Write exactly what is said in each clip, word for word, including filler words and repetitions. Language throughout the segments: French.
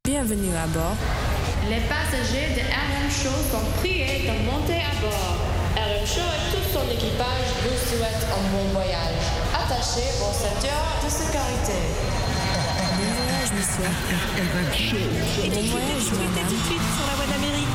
Bienvenue à bord. Les passagers de R M Show sont priés de monter à bord. R M Show et tout son équipage vous souhaitent un bon voyage. Attachez vos ceintures de sécurité. Bon voyage, monsieur. R M Show. Bon voyage, madame. Tout de suite sur la voie d'Amérique.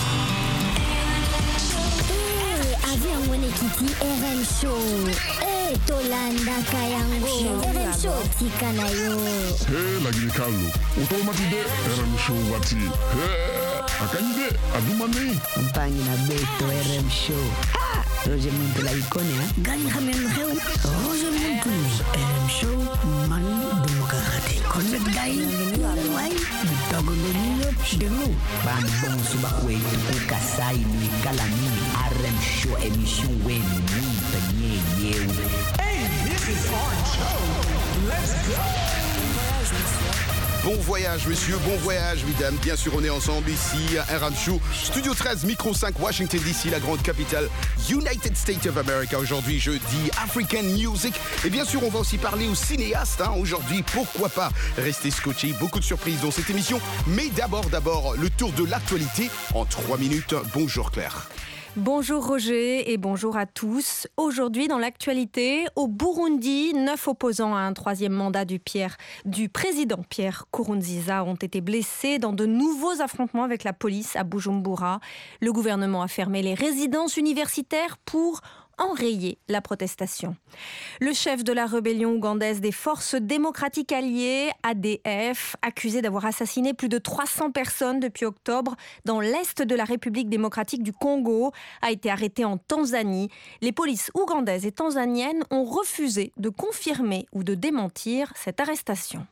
Eh, avion Wenekiti R M Show. Eh, Tolanda Kayango. R M Show Tikanayo. Hey, lagi Carlo. Otomati de R M Show wati. Hey, akanyide adumani. Mpangi na beto R M Show. Ah, Roger Muntu la ikone ha. Gani hamen heu. Roger Muntu. R M Show mani demokrati. Connect dai. Bienvenue à bord. Wai. Bitogo de New York Shidero. Bambon subakwe kuka sai ni kalami. R M Show émission wen ni penye yeu. Hey, this is R M Show. Let's go. Bon voyage, monsieur. Bon voyage, monsieur, bon voyage, mesdames. Bien sûr, on est ensemble ici à R M Show, Studio treize, Micro cinq, Washington D C, la grande capitale, United States of America. Aujourd'hui, jeudi, African Music. Et bien sûr, on va aussi parler aux cinéastes. Hein. Aujourd'hui, pourquoi pas rester scotché. Beaucoup de surprises dans cette émission. Mais d'abord, d'abord, le tour de l'actualité en trois minutes. Bonjour Claire. Bonjour Roger et bonjour à tous. Aujourd'hui dans l'actualité, au Burundi, neuf opposants à un troisième mandat du, Pierre, du président Pierre Nkurunziza ont été blessés dans de nouveaux affrontements avec la police à Bujumbura. Le gouvernement a fermé les résidences universitaires pour enrayer la protestation. Le chef de la rébellion ougandaise des forces démocratiques alliées, A D F, accusé d'avoir assassiné plus de trois cents personnes depuis octobre dans l'est de la République démocratique du Congo, a été arrêté en Tanzanie. Les polices ougandaises et tanzaniennes ont refusé de confirmer ou de démentir cette arrestation.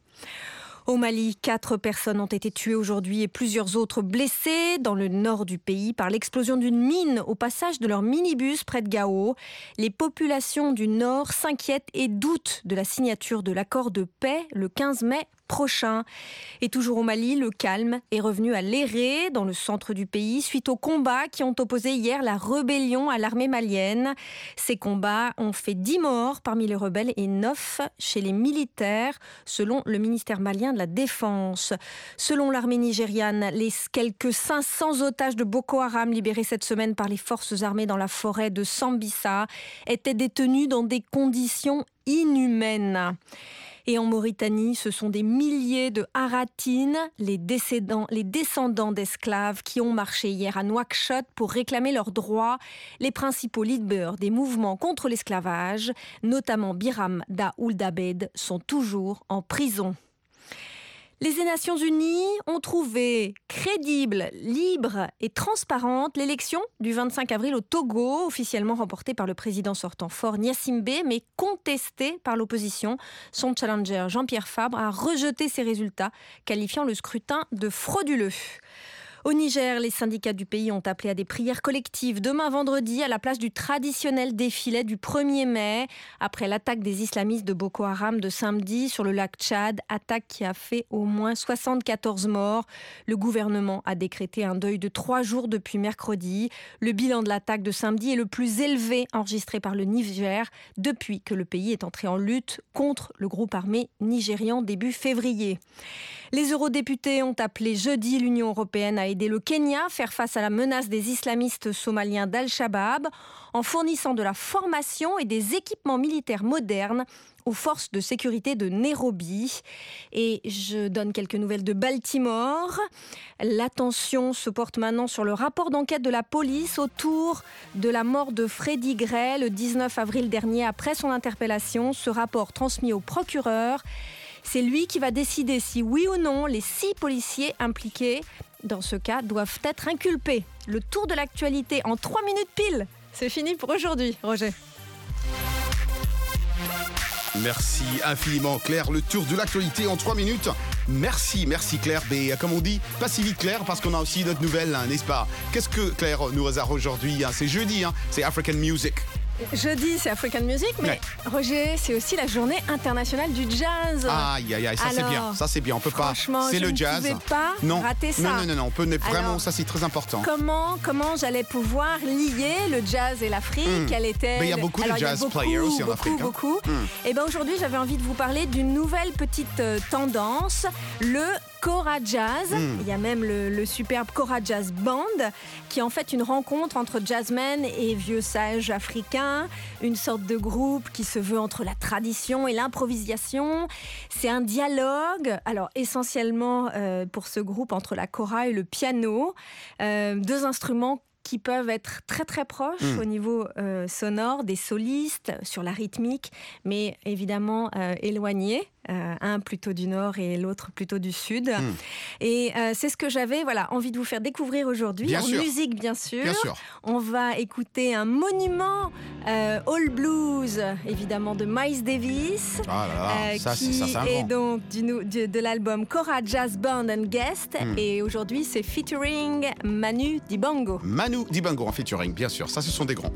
Au Mali, quatre personnes ont été tuées aujourd'hui et plusieurs autres blessées dans le nord du pays par l'explosion d'une mine au passage de leur minibus près de Gao. Les populations du nord s'inquiètent et doutent de la signature de l'accord de paix le quinze mai prochain. Et toujours au Mali, le calme est revenu à Léré, dans le centre du pays, suite aux combats qui ont opposé hier la rébellion à l'armée malienne. Ces combats ont fait dix morts parmi les rebelles et neuf chez les militaires, selon le ministère malien de la Défense. Selon l'armée nigériane, les quelques cinq cents otages de Boko Haram libérés cette semaine par les forces armées dans la forêt de Sambisa étaient détenus dans des conditions inhumaines. Et en Mauritanie, ce sont des milliers de Haratines, les, les descendants d'esclaves, qui ont marché hier à Nouakchott pour réclamer leurs droits. Les principaux leaders des mouvements contre l'esclavage, notamment Biram Da Ould Abed, sont toujours en prison. Les Nations Unies ont trouvé crédible, libre et transparente l'élection du vingt-cinq avril au Togo, officiellement remportée par le président sortant Faure Gnassingbé, mais contestée par l'opposition. Son challenger Jean-Pierre Fabre a rejeté ces résultats, qualifiant le scrutin de frauduleux. Au Niger, les syndicats du pays ont appelé à des prières collectives demain vendredi à la place du traditionnel défilé du premier mai, après l'attaque des islamistes de Boko Haram de samedi sur le lac Tchad, attaque qui a fait au moins soixante-quatorze morts. Le gouvernement a décrété un deuil de trois jours depuis mercredi. Le bilan de l'attaque de samedi est le plus élevé enregistré par le Niger depuis que le pays est entré en lutte contre le groupe armé nigérian début février. Les eurodéputés ont appelé jeudi l'Union européenne à aider le Kenya à faire face à la menace des islamistes somaliens d'Al-Shabaab en fournissant de la formation et des équipements militaires modernes aux forces de sécurité de Nairobi. Et je donne quelques nouvelles de Baltimore. L'attention se porte maintenant sur le rapport d'enquête de la police autour de la mort de Freddie Gray le dix-neuf avril dernier après son interpellation. Ce rapport transmis au procureur. C'est lui qui va décider si oui ou non les six policiers impliqués dans ce cas doivent être inculpés. Le tour de l'actualité en trois minutes pile. C'est fini pour aujourd'hui, Roger. Merci infiniment Claire, le tour de l'actualité en trois minutes. Merci, merci Claire. Mais comme on dit, pas si vite Claire, parce qu'on a aussi notre nouvelle, hein, n'est-ce pas? Qu'est-ce que Claire nous réserve aujourd'hui, hein? C'est jeudi, hein? C'est African Music. jeudi, c'est African Music, mais ouais. Roger, c'est aussi la journée internationale du jazz. Aïe, aïe, aïe, ça Alors, c'est bien, ça c'est bien, on peut pas, c'est je le ne jazz. pouvais pas non. rater ça. Non, non, non, non, on peut vraiment, Alors, ça c'est très important. Comment, comment j'allais pouvoir lier le jazz et l'Afrique? Mm. Quelle était Mais il y a beaucoup Alors, de jazz beaucoup, players aussi en beaucoup, Afrique. Hein. Beaucoup, beaucoup. Mm. Et ben aujourd'hui, j'avais envie de vous parler d'une nouvelle petite euh, tendance, le Kora Jazz. Mm. Il y a même le, le superbe Kora Jazz Band, qui est en fait une rencontre entre jazzmen et vieux sages africains, une sorte de groupe qui se veut entre la tradition et l'improvisation. C'est un dialogue, alors essentiellement euh, pour ce groupe entre la kora et le piano, euh, deux instruments qui peuvent être très très proches mmh. au niveau euh, sonore, des solistes, sur la rythmique, mais évidemment euh, éloignés, euh, un plutôt du nord et l'autre plutôt du sud. Mmh. Et euh, c'est ce que j'avais voilà, envie de vous faire découvrir aujourd'hui, bien en sûr. musique bien sûr. bien sûr. On va écouter un monument euh, All Blues, évidemment de Miles Davis, ah là là, euh, ça, qui c'est, ça, est donc du, du, de l'album Kora Jazz Band and Guest, mmh. et aujourd'hui c'est featuring Manu Dibango. Manu Dibango en featuring, bien sûr, ça ce sont des grands.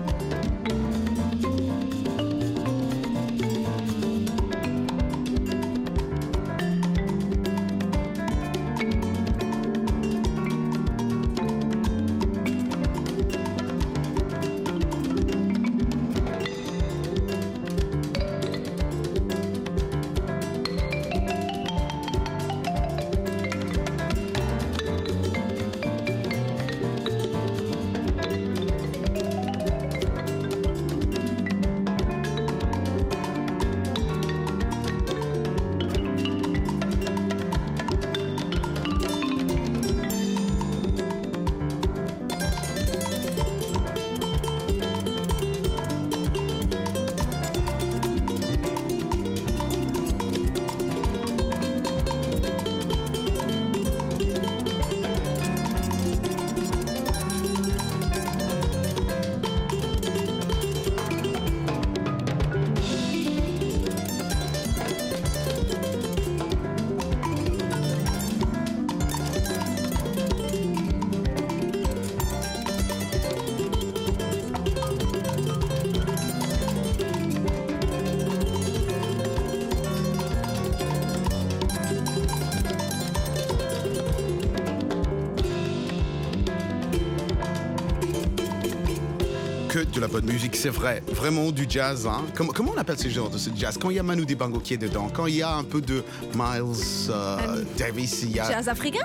Que de la bonne musique, c'est vrai, vraiment du jazz. Hein. Comment, comment on appelle ce genre de ce jazz? Quand il y a Manu Dibango qui est dedans, quand il y a un peu de Miles euh, Davis, il y a... Jazz africain.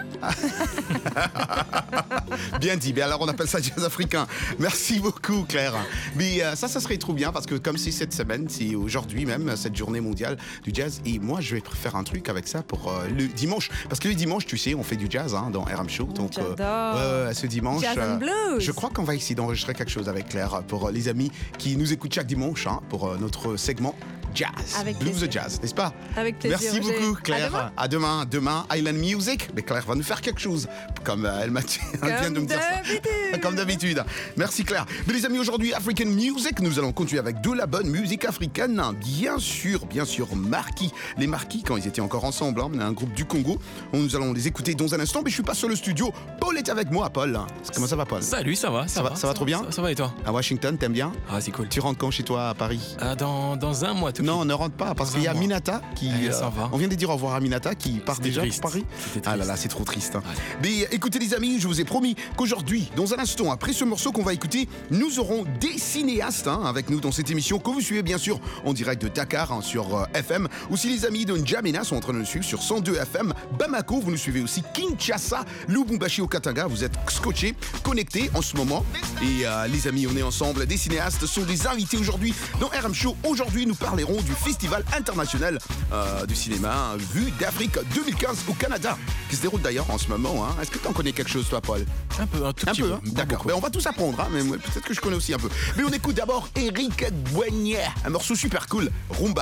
Bien dit, mais alors on appelle ça jazz africain. Merci beaucoup Claire. Mais euh, ça, ça serait trop bien parce que comme c'est cette semaine, c'est aujourd'hui même, cette journée mondiale du jazz, et moi je vais faire un truc avec ça pour euh, le dimanche. Parce que le dimanche, tu sais, on fait du jazz hein, dans R M Show. Donc J'adore. Euh, ce dimanche, Jazz and blues. Euh, je crois qu'on va essayer d'enregistrer quelque chose avec Claire pour les amis qui nous écoutent chaque dimanche hein, pour euh, notre segment Jazz, avec Blues plaisir. de Jazz, n'est-ce pas? Avec plaisir. Merci Roger. beaucoup Claire. À demain. demain. À demain, demain Island Music. Mais Claire va nous faire quelque chose, comme euh, elle m'a dit, elle vient de me dire ça. Comme d'habitude. Merci Claire. Mais les amis, aujourd'hui African Music, nous allons continuer avec de la bonne musique africaine. Bien sûr, bien sûr, Marquis. Les Marquis, quand ils étaient encore ensemble, hein, un groupe du Congo. Nous allons les écouter dans un instant, mais je suis pas sur le studio. Paul est avec moi, Paul. Comment ça va, Paul? Salut, ça va, ça, ça va, va. Ça va trop bien? Ça, ça va et toi? À Washington, t'aimes bien? Ah, c'est cool. Tu rentres quand chez toi à Paris? Ah, dans, dans un mois, tout Non, ne rentre pas, parce qu'il y a Minata qui. Eh, ça va. On vient de dire au revoir à Minata qui part C'était déjà triste. pour Paris. C'était Ah là triste. là, c'est trop triste. Hein. Mais écoutez les amis, je vous ai promis qu'aujourd'hui, dans un instant, après ce morceau qu'on va écouter, nous aurons des cinéastes hein, avec nous dans cette émission que vous suivez bien sûr en direct de Dakar hein, sur euh, F M. Aussi les amis de N'Djamena sont en train de nous suivre sur cent deux F M. Bamako, vous nous suivez aussi. Kinshasa, Lubumbashi au Katanga, vous êtes scotchés, connectés en ce moment. Et euh, les amis, on est ensemble. Des cinéastes sont des invités aujourd'hui dans R M Show. Aujourd'hui, nous parlerons du Festival international euh, du cinéma Vue d'Afrique deux mille quinze au Canada, qui se déroule d'ailleurs en ce moment. Hein. Est-ce que tu en connais quelque chose, toi, Paul? Un peu, un tout Un petit peu, peu. hein. D'accord. Ben, on va tous apprendre, hein, mais moi, peut-être que je connais aussi un peu. Mais on écoute d'abord Eric Boignet, un morceau super cool, Rumba.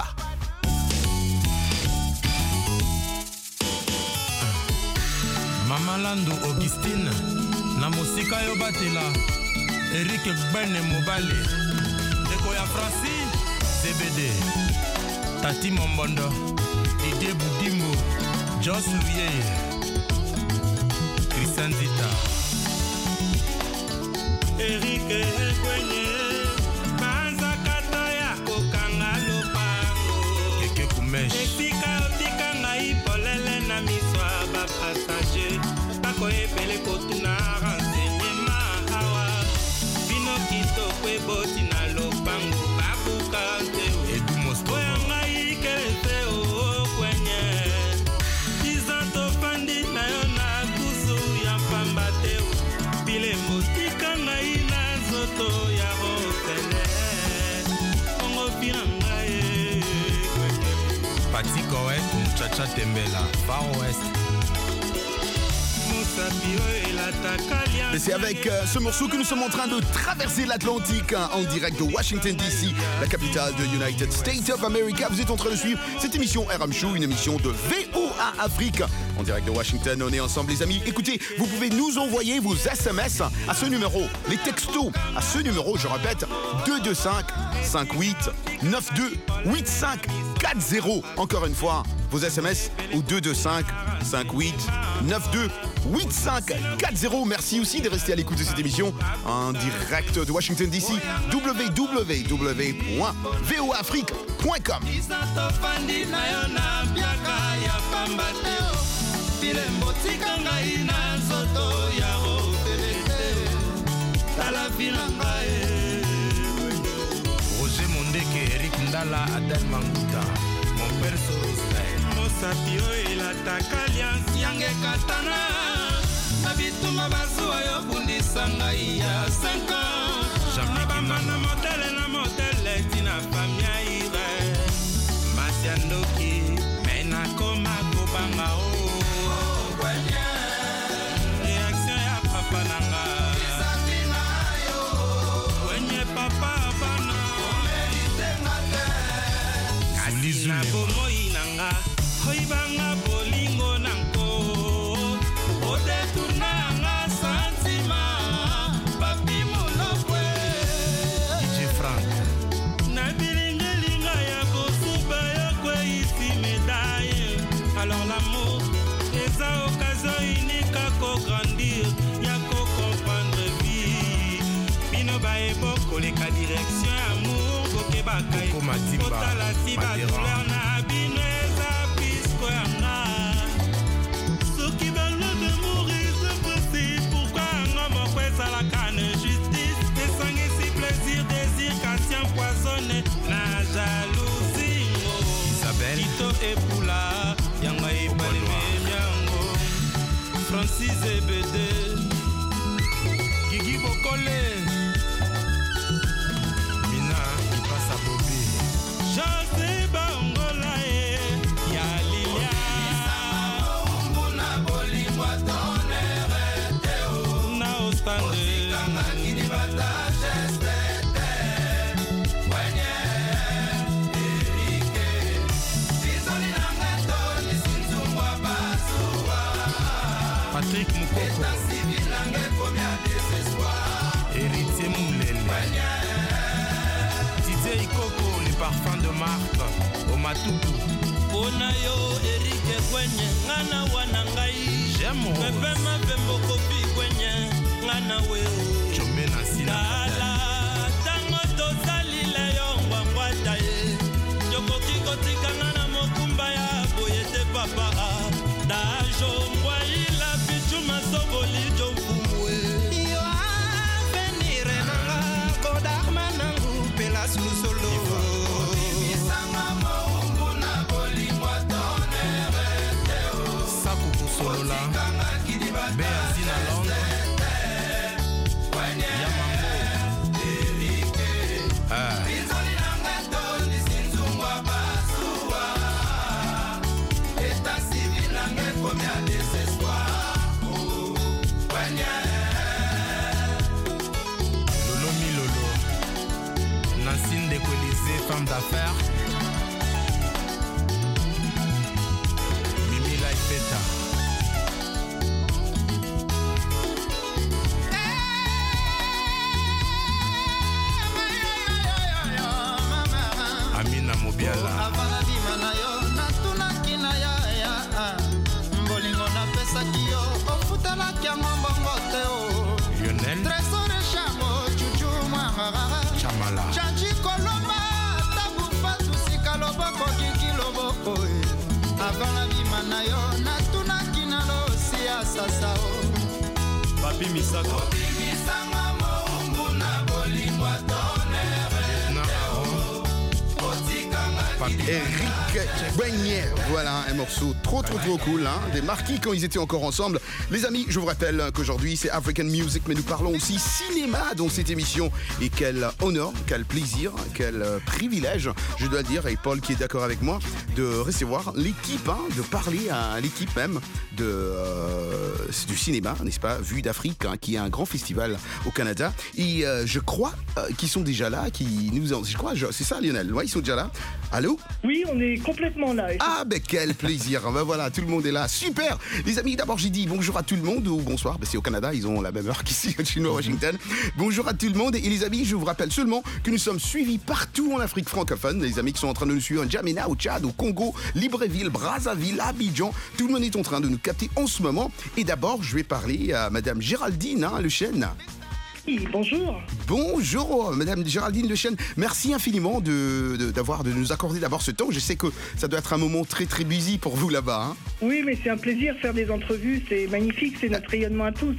Mama Lando Augustine, na musika yo batela, Eric Bene Mobale, Deko ya Francis, C B D, Tati Mombondo, Didier Boudimbo, Joss Louye, Christian Zita. Eric Bene, passager bakoyebele kotuna renseignement awa bino kitoko eboti na lopango babuka te oya ngai kelese oo kwenye izanto fandi na yo na kusu ya pamba te bile motika ngai na zoto ya hotele ongo bina ngai Patiko West, Muchacha Tembela, Far West. Et c'est avec euh, ce morceau que nous sommes en train de traverser l'Atlantique hein, en direct de Washington D C, la capitale de United States of America. Vous êtes en train de suivre cette émission R M Show, une émission de V O A Afrique. En direct de Washington, on est ensemble les amis. Écoutez, vous pouvez nous envoyer vos S M S à ce numéro, les textos à ce numéro, je répète, deux deux cinq, cinq huit, neuf deux, huit cinq quatre zéro. Encore une fois, vos S M S au deux deux cinq, cinq huit, neuf deux, huit cinq quatre zéro. Merci aussi de rester à l'écoute de cette émission en direct de Washington D C. w w w point v o afrique point com. Roger Mondeke, Eric Ndala, Adel Manguta, mon père Sorostai. Mosapio et la takaliance yange katana. Mabituma bazua yo bundisanga ya cinq ans. Mabamba na modele na modele tina famia ire. Masiandoki, mena koma kobanga o. Réaction ya papa nanga. Wenye papa bana. Kasina bomo inanga. Hoibanga bolingo nanko. Ode tunanga santima. Papi molokwe. D J Frank. Na bilingelinga ya bosuba yokwe isi médaille. Alors l'amour, les occasions uniques à co-grandir. Y'a co-comprendre vie. Bino bae boko leka direction amour. Boke bakay. Kotala si ba douleur na bino. Ceux qui veulent de mourir se précisent. Pourquoi un homme oppresse à la canne justice? Et sang ici plaisir, désir, cassien empoisonné. La jalousie. Isabelle Kito et Poula Yanga et Palme Miango Francis et Bédé Gigi Bokole Mina qui passe à Bobby José Bangola et Yalilia Mbuna Boli Watone Reteo Na Ostande Osikanga Kinibata Gestete Wenye Erike Bizoni Nangato Nisinzumwa Basua Patrick Moukoko État civil Nange Komia Désespoir Héritier Moulele Wenye Didier Ikoko Les parfums de marque Omatuku Bonayo Erike Kwenye Ngana Wanangai Jemo Pepe Mapembo Kopi Kwenye Ngana Weo Chomena Sina Dala Tango Tozali Leyo Ngwangwata Ye Yoko Kiko Tika Ngana Mokumba Ya Boyete Papa Dajo Mwaila Pichuma Soboli Jomfumwe Yo Avenire Nanga Kodak Manangu Pelas Lusolo Isanga Moumbuna Boli Mwatone Reteo Saku Kusolola Beazina Londres Yamango Erike Bizoli Nangato Nisinzungwa Basua État civil Nange Komia Désespoir Wenye Lolo Milolo Nancine Décolisée, femme d'affaires Mimi Laipeta Amina Mobiala Avana bima na yo natunaki na ya ya mbolingo napesaki yo ofutalaki yango mbongo te o Lionel Trésor Chambo Chuchu Mwangara Chamala Chanchi Kolomba Tabu Fatu Sika Loboko Kiki Loboko Avana bima na yo natunaki na lo papi misato Eric Beignet, voilà un morceau trop trop trop cool, hein, des Marquis quand ils étaient encore ensemble. Les amis, je vous rappelle qu'aujourd'hui c'est African Music, mais nous parlons aussi cinéma dans cette émission. Et quel honneur, quel plaisir, quel privilège, je dois le dire, et Paul qui est d'accord avec moi, de recevoir l'équipe, hein, de parler à l'équipe même de, euh, du cinéma, n'est-ce pas, Vue d'Afrique, hein, qui est un grand festival au Canada. Et euh, je crois euh, qu'ils sont déjà là, qui nous en, je crois, je, c'est ça Lionel, ouais, ils sont déjà là. Allô? Oui, on est complètement là. Ah, ben quel plaisir. Ben voilà, tout le monde est là. Super. Les amis, d'abord, j'ai dit bonjour à tout le monde ou bonsoir. Ben, c'est au Canada, ils ont la même heure qu'ici, chez nous, à Washington. Bonjour à tout le monde. Et les amis, je vous rappelle seulement que nous sommes suivis partout en Afrique francophone. Les amis qui sont en train de nous suivre en Djamena, au Tchad, au Congo, Libreville, Brazzaville, Abidjan. Tout le monde est en train de nous capter en ce moment. Et d'abord, je vais parler à Madame Géraldine, hein, Le Chêne. Oui, bonjour. Bonjour, Madame Géraldine Le Chêne. Merci infiniment de, de, d'avoir, de nous accorder d'abord ce temps. Je sais que ça doit être un moment très très busy pour vous là-bas. Hein. Oui, mais c'est un plaisir de faire des entrevues. C'est magnifique, c'est notre rayonnement à tous.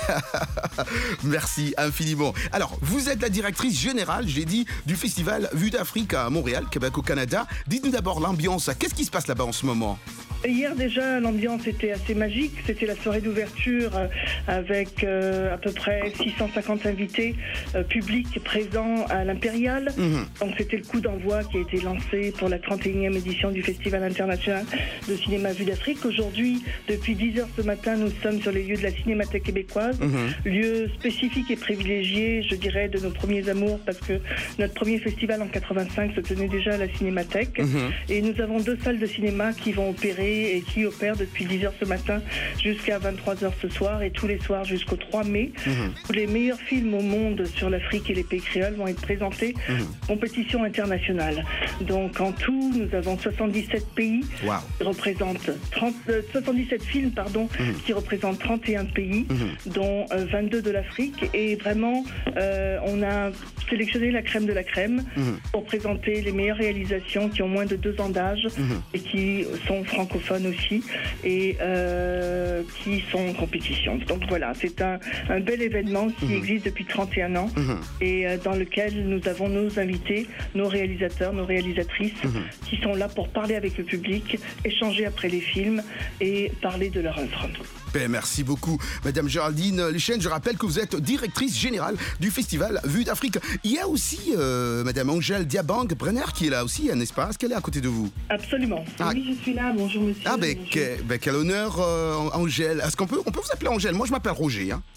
Merci infiniment. Alors, vous êtes la directrice générale, j'ai dit, du festival Vue d'Afrique à Montréal, Québec au Canada. Dites-nous d'abord l'ambiance. Qu'est-ce qui se passe là-bas en ce moment? Hier déjà, l'ambiance était assez magique. C'était la soirée d'ouverture avec euh, à peu près six cent cinquante invités euh, publics présents à l'Impérial. Mmh. Donc c'était le coup d'envoi qui a été lancé pour la trente et unième édition du Festival international de cinéma Vue d'Afrique. Aujourd'hui, depuis dix heures ce matin, nous sommes sur les lieux de la Cinémathèque québécoise. Mmh. Lieu spécifique et privilégié, je dirais, de nos premiers amours, parce que notre premier festival en quatre-vingt-cinq se tenait déjà à la Cinémathèque. Mmh. Et nous avons deux salles de cinéma qui vont opérer et qui opère depuis dix heures ce matin jusqu'à vingt-trois heures ce soir et tous les soirs jusqu'au trois mai. Mmh. Où les meilleurs films au monde sur l'Afrique et les pays créoles vont être présentés. Mmh. Compétition internationale. Donc en tout, nous avons soixante-dix-sept pays wow. qui représentent trente, euh, soixante-dix-sept films pardon, mmh. qui représentent trente et un pays, mmh. dont euh, vingt-deux de l'Afrique. Et vraiment, euh, on a sélectionné la crème de la crème mmh. pour présenter les meilleures réalisations qui ont moins de deux ans d'âge mmh. et qui sont francophones aussi et euh, qui sont en compétition. Donc voilà, c'est un, un bel événement qui mmh. existe depuis trente et un ans mmh. et euh, dans lequel nous avons nos invités, nos réalisateurs, nos réalisatrices mmh. qui sont là pour parler avec le public, échanger après les films et parler de leur œuvre. Ben, merci beaucoup, Madame Géraldine Le Chêne. Je rappelle que vous êtes directrice générale du festival Vue d'Afrique. Il y a aussi euh, Madame Angèle Diabang Brenner qui est là aussi, n'est-ce pas? Est-ce qu'elle est à côté de vous? Absolument. Ah. Oui, je suis là. Bonjour, monsieur. Ah, ben, que, ben quel honneur, euh, Angèle. Est-ce qu'on peut, on peut vous appeler Angèle? Moi, je m'appelle Roger, hein.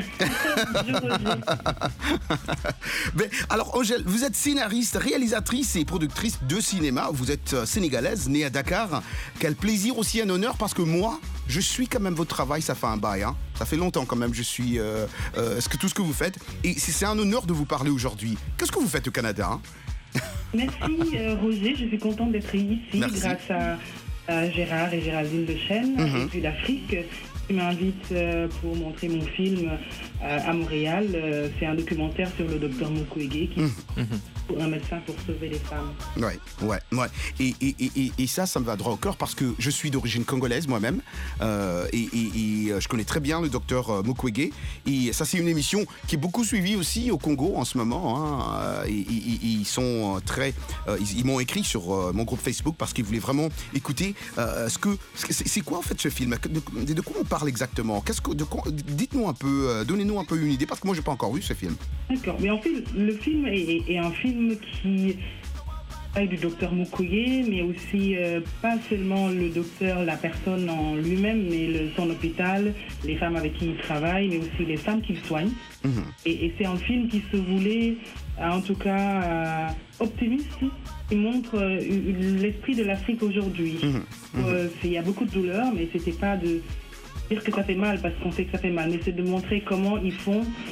Ben, alors Angèle, vous êtes scénariste, réalisatrice et productrice de cinéma. Vous êtes euh, sénégalaise, née à Dakar. Quel plaisir, aussi un honneur, parce que moi, je suis quand même votre travail, ça fait un bail. Hein. Ça fait longtemps quand même, je suis euh, euh, ce que, tout ce que vous faites. Et c'est, c'est un honneur de vous parler aujourd'hui. Qu'est-ce que vous faites au Canada, hein? Merci euh, Roger, je suis contente d'être ici. Merci. Grâce à, à Gérard et Géraldine Le Chêne, mm-hmm. Vue d'Afrique, qui m'invite euh, pour montrer mon film euh, à Montréal. Euh, c'est un documentaire sur le docteur Mukwege qui mm-hmm. pour un médecin pour sauver les femmes. Ouais, ouais, ouais. Et, et, et, et ça, ça me va droit au cœur parce que je suis d'origine congolaise moi-même euh, et, et, et je connais très bien le docteur Mukwege. Et ça, c'est une émission qui est beaucoup suivie aussi au Congo en ce moment. Hein. Et, et, et ils sont très, euh, ils, ils m'ont écrit sur euh, mon groupe Facebook parce qu'ils voulaient vraiment écouter euh, ce que, c'est, c'est quoi en fait ce film? De, de quoi on parle exactement? Qu'est-ce que, de quoi, dites-nous un peu, euh, donnez-nous un peu une idée parce que moi, j'ai pas encore vu ce film. D'accord, mais en fait, le film est, est, est un film qui parle du docteur Mukwege, mais aussi euh, pas seulement le docteur, la personne en lui-même, mais le, son hôpital, les femmes avec qui il travaille, mais aussi les femmes qu'il soigne. Mmh. Et, et c'est un film qui se voulait, en tout cas, euh, optimiste. Il montre euh, l'esprit de l'Afrique aujourd'hui. Mmh. Mmh. Euh, il y a beaucoup de douleur, mais c'était pas de dire que ça fait mal parce qu'on sait que ça fait mal, mais c'est de montrer comment ils font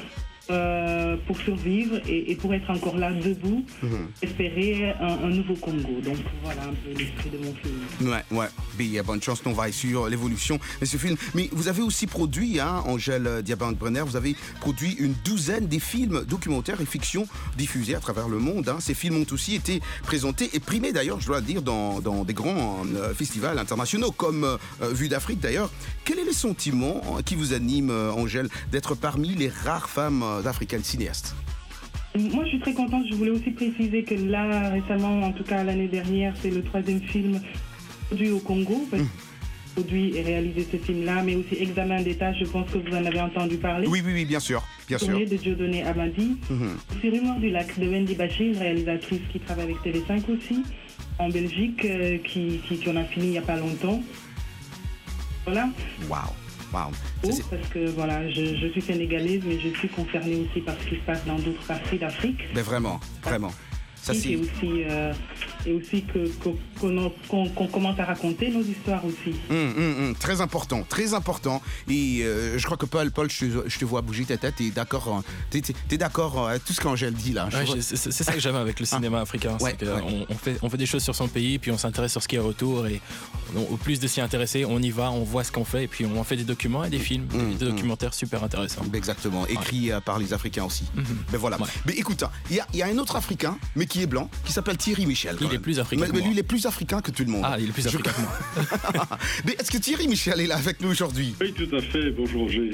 euh, pour survivre et, et pour être encore là debout, Mhm. espérer un, un nouveau Congo. Donc voilà un peu l'esprit de mon film. Ouais, ouais. Mais il y a bonne chance qu'on va sur l'évolution de ce film. Mais vous avez aussi produit, hein, Angèle Diaband-Brenner, vous avez produit une douzaine des films documentaires et fiction diffusés à travers le monde. Hein. Ces films ont aussi été présentés et primés d'ailleurs, je dois le dire, dans, dans des grands euh, festivals internationaux comme euh, Vue d'Afrique d'ailleurs. Quel est le sentiment qui vous anime, euh, Angèle, d'être parmi les rares femmes euh, africaines cinéastes? Moi, je suis très contente. Je voulais aussi préciser que là, récemment, en tout cas l'année dernière, c'est le troisième film produit au Congo. Parce que produit et réalisé ce film-là, mais aussi Examen d'État, je pense que vous en avez entendu parler. Oui, oui, oui, bien sûr. Bien sûr. De Dieudonné Amadi. Mm-hmm. C'est Rumeur du Lac de Wendy Bachir, une réalisatrice qui travaille avec T V cinq aussi, en Belgique, euh, qui, qui, qui en a fini il n'y a pas longtemps. Voilà. Waouh. Wow. Oh, parce que voilà, je, je suis sénégalaise, mais je suis concernée aussi par ce qui se passe dans d'autres parties d'Afrique. Mais vraiment, vraiment. Ça, c'est... Et aussi, euh, et aussi que, que, qu'on, qu'on, qu'on commence à raconter nos histoires aussi. Mmh, mmh, mmh, très important, très important. Et euh, je crois que Paul, Paul, je te, je te vois bouger ta tête. T'es d'accord, t'es, t'es d'accord avec tout ce qu'Angèle dit là. Ouais, vois... c'est, c'est ça que j'aime avec le cinéma ah. africain. Ouais, c'est ouais. on, on, fait, on fait des choses sur son pays, puis on s'intéresse sur ce qui est autour. Et on, au plus de s'y intéresser, on y va, on voit ce qu'on fait, et puis on en fait des documents et des films, mmh, des mmh. documentaires super intéressants. Exactement, écrits ouais. par les Africains aussi. Mmh. Mais voilà. Ouais. Mais écoute, il y, y a un autre Africain, mais qui est blanc, qui s'appelle Thierry Michel. Il est plus africain. Mais, mais lui, il est plus africain que tout le monde. Ah, il est plus africain que moi. Mais est-ce que Thierry Michel est là avec nous aujourd'hui? Oui, tout à fait. Bonjour, G.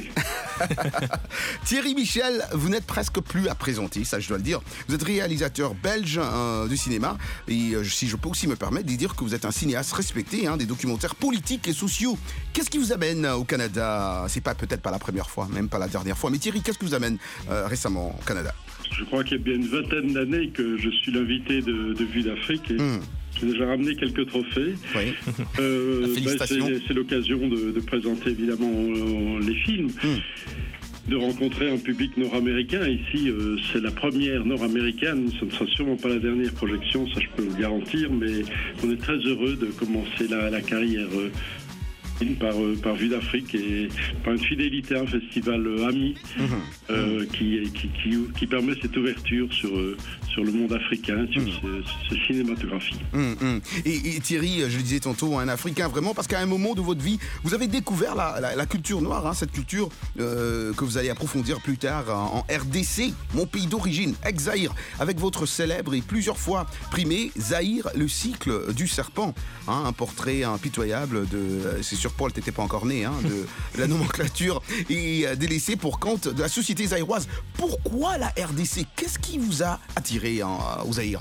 Thierry Michel, vous n'êtes presque plus à présenter, ça je dois le dire. Vous êtes réalisateur belge euh, du cinéma. Et euh, si je peux aussi me permettre de dire que vous êtes un cinéaste respecté, hein, des documentaires politiques et sociaux. Qu'est-ce qui vous amène au Canada? C'est pas peut-être pas la première fois, même pas la dernière fois. Mais Thierry, qu'est-ce que vous amène euh, récemment au Canada? Je crois qu'il y a bien une vingtaine d'années que je suis l'invité de, de Vue d'Afrique et mmh. j'ai déjà ramené quelques trophées. Oui. Euh, Félicitations. Bah, c'est, c'est l'occasion de, de présenter évidemment euh, les films. Mmh. De rencontrer un public nord-américain. Ici, euh, c'est la première nord-américaine. Ce ne sera sûrement pas la dernière projection, ça je peux vous le garantir, mais on est très heureux de commencer la, la carrière euh, par, euh, par Vue d'Afrique et par une fidélité à un festival euh, ami mmh. euh, qui, qui, qui, qui permet cette ouverture sur, euh, sur le monde africain, sur mmh. ce, ce cinématographie. Mmh, mmh. Et, et Thierry, je le disais tantôt, un Africain vraiment, parce qu'à un moment de votre vie, vous avez découvert la, la, la culture noire, hein, cette culture euh, que vous allez approfondir plus tard en, en R D C, mon pays d'origine, ex-Zaïre, avec votre célèbre et plusieurs fois primé Zaïre, le cycle du serpent, hein, un portrait impitoyable de... C'est sûr, Paul, t'étais pas encore né, hein, de, de la nomenclature et euh, délaissée pour compte de la société zaïroise. Pourquoi la R D C? Qu'est-ce qui vous a attiré hein, au Zaïre?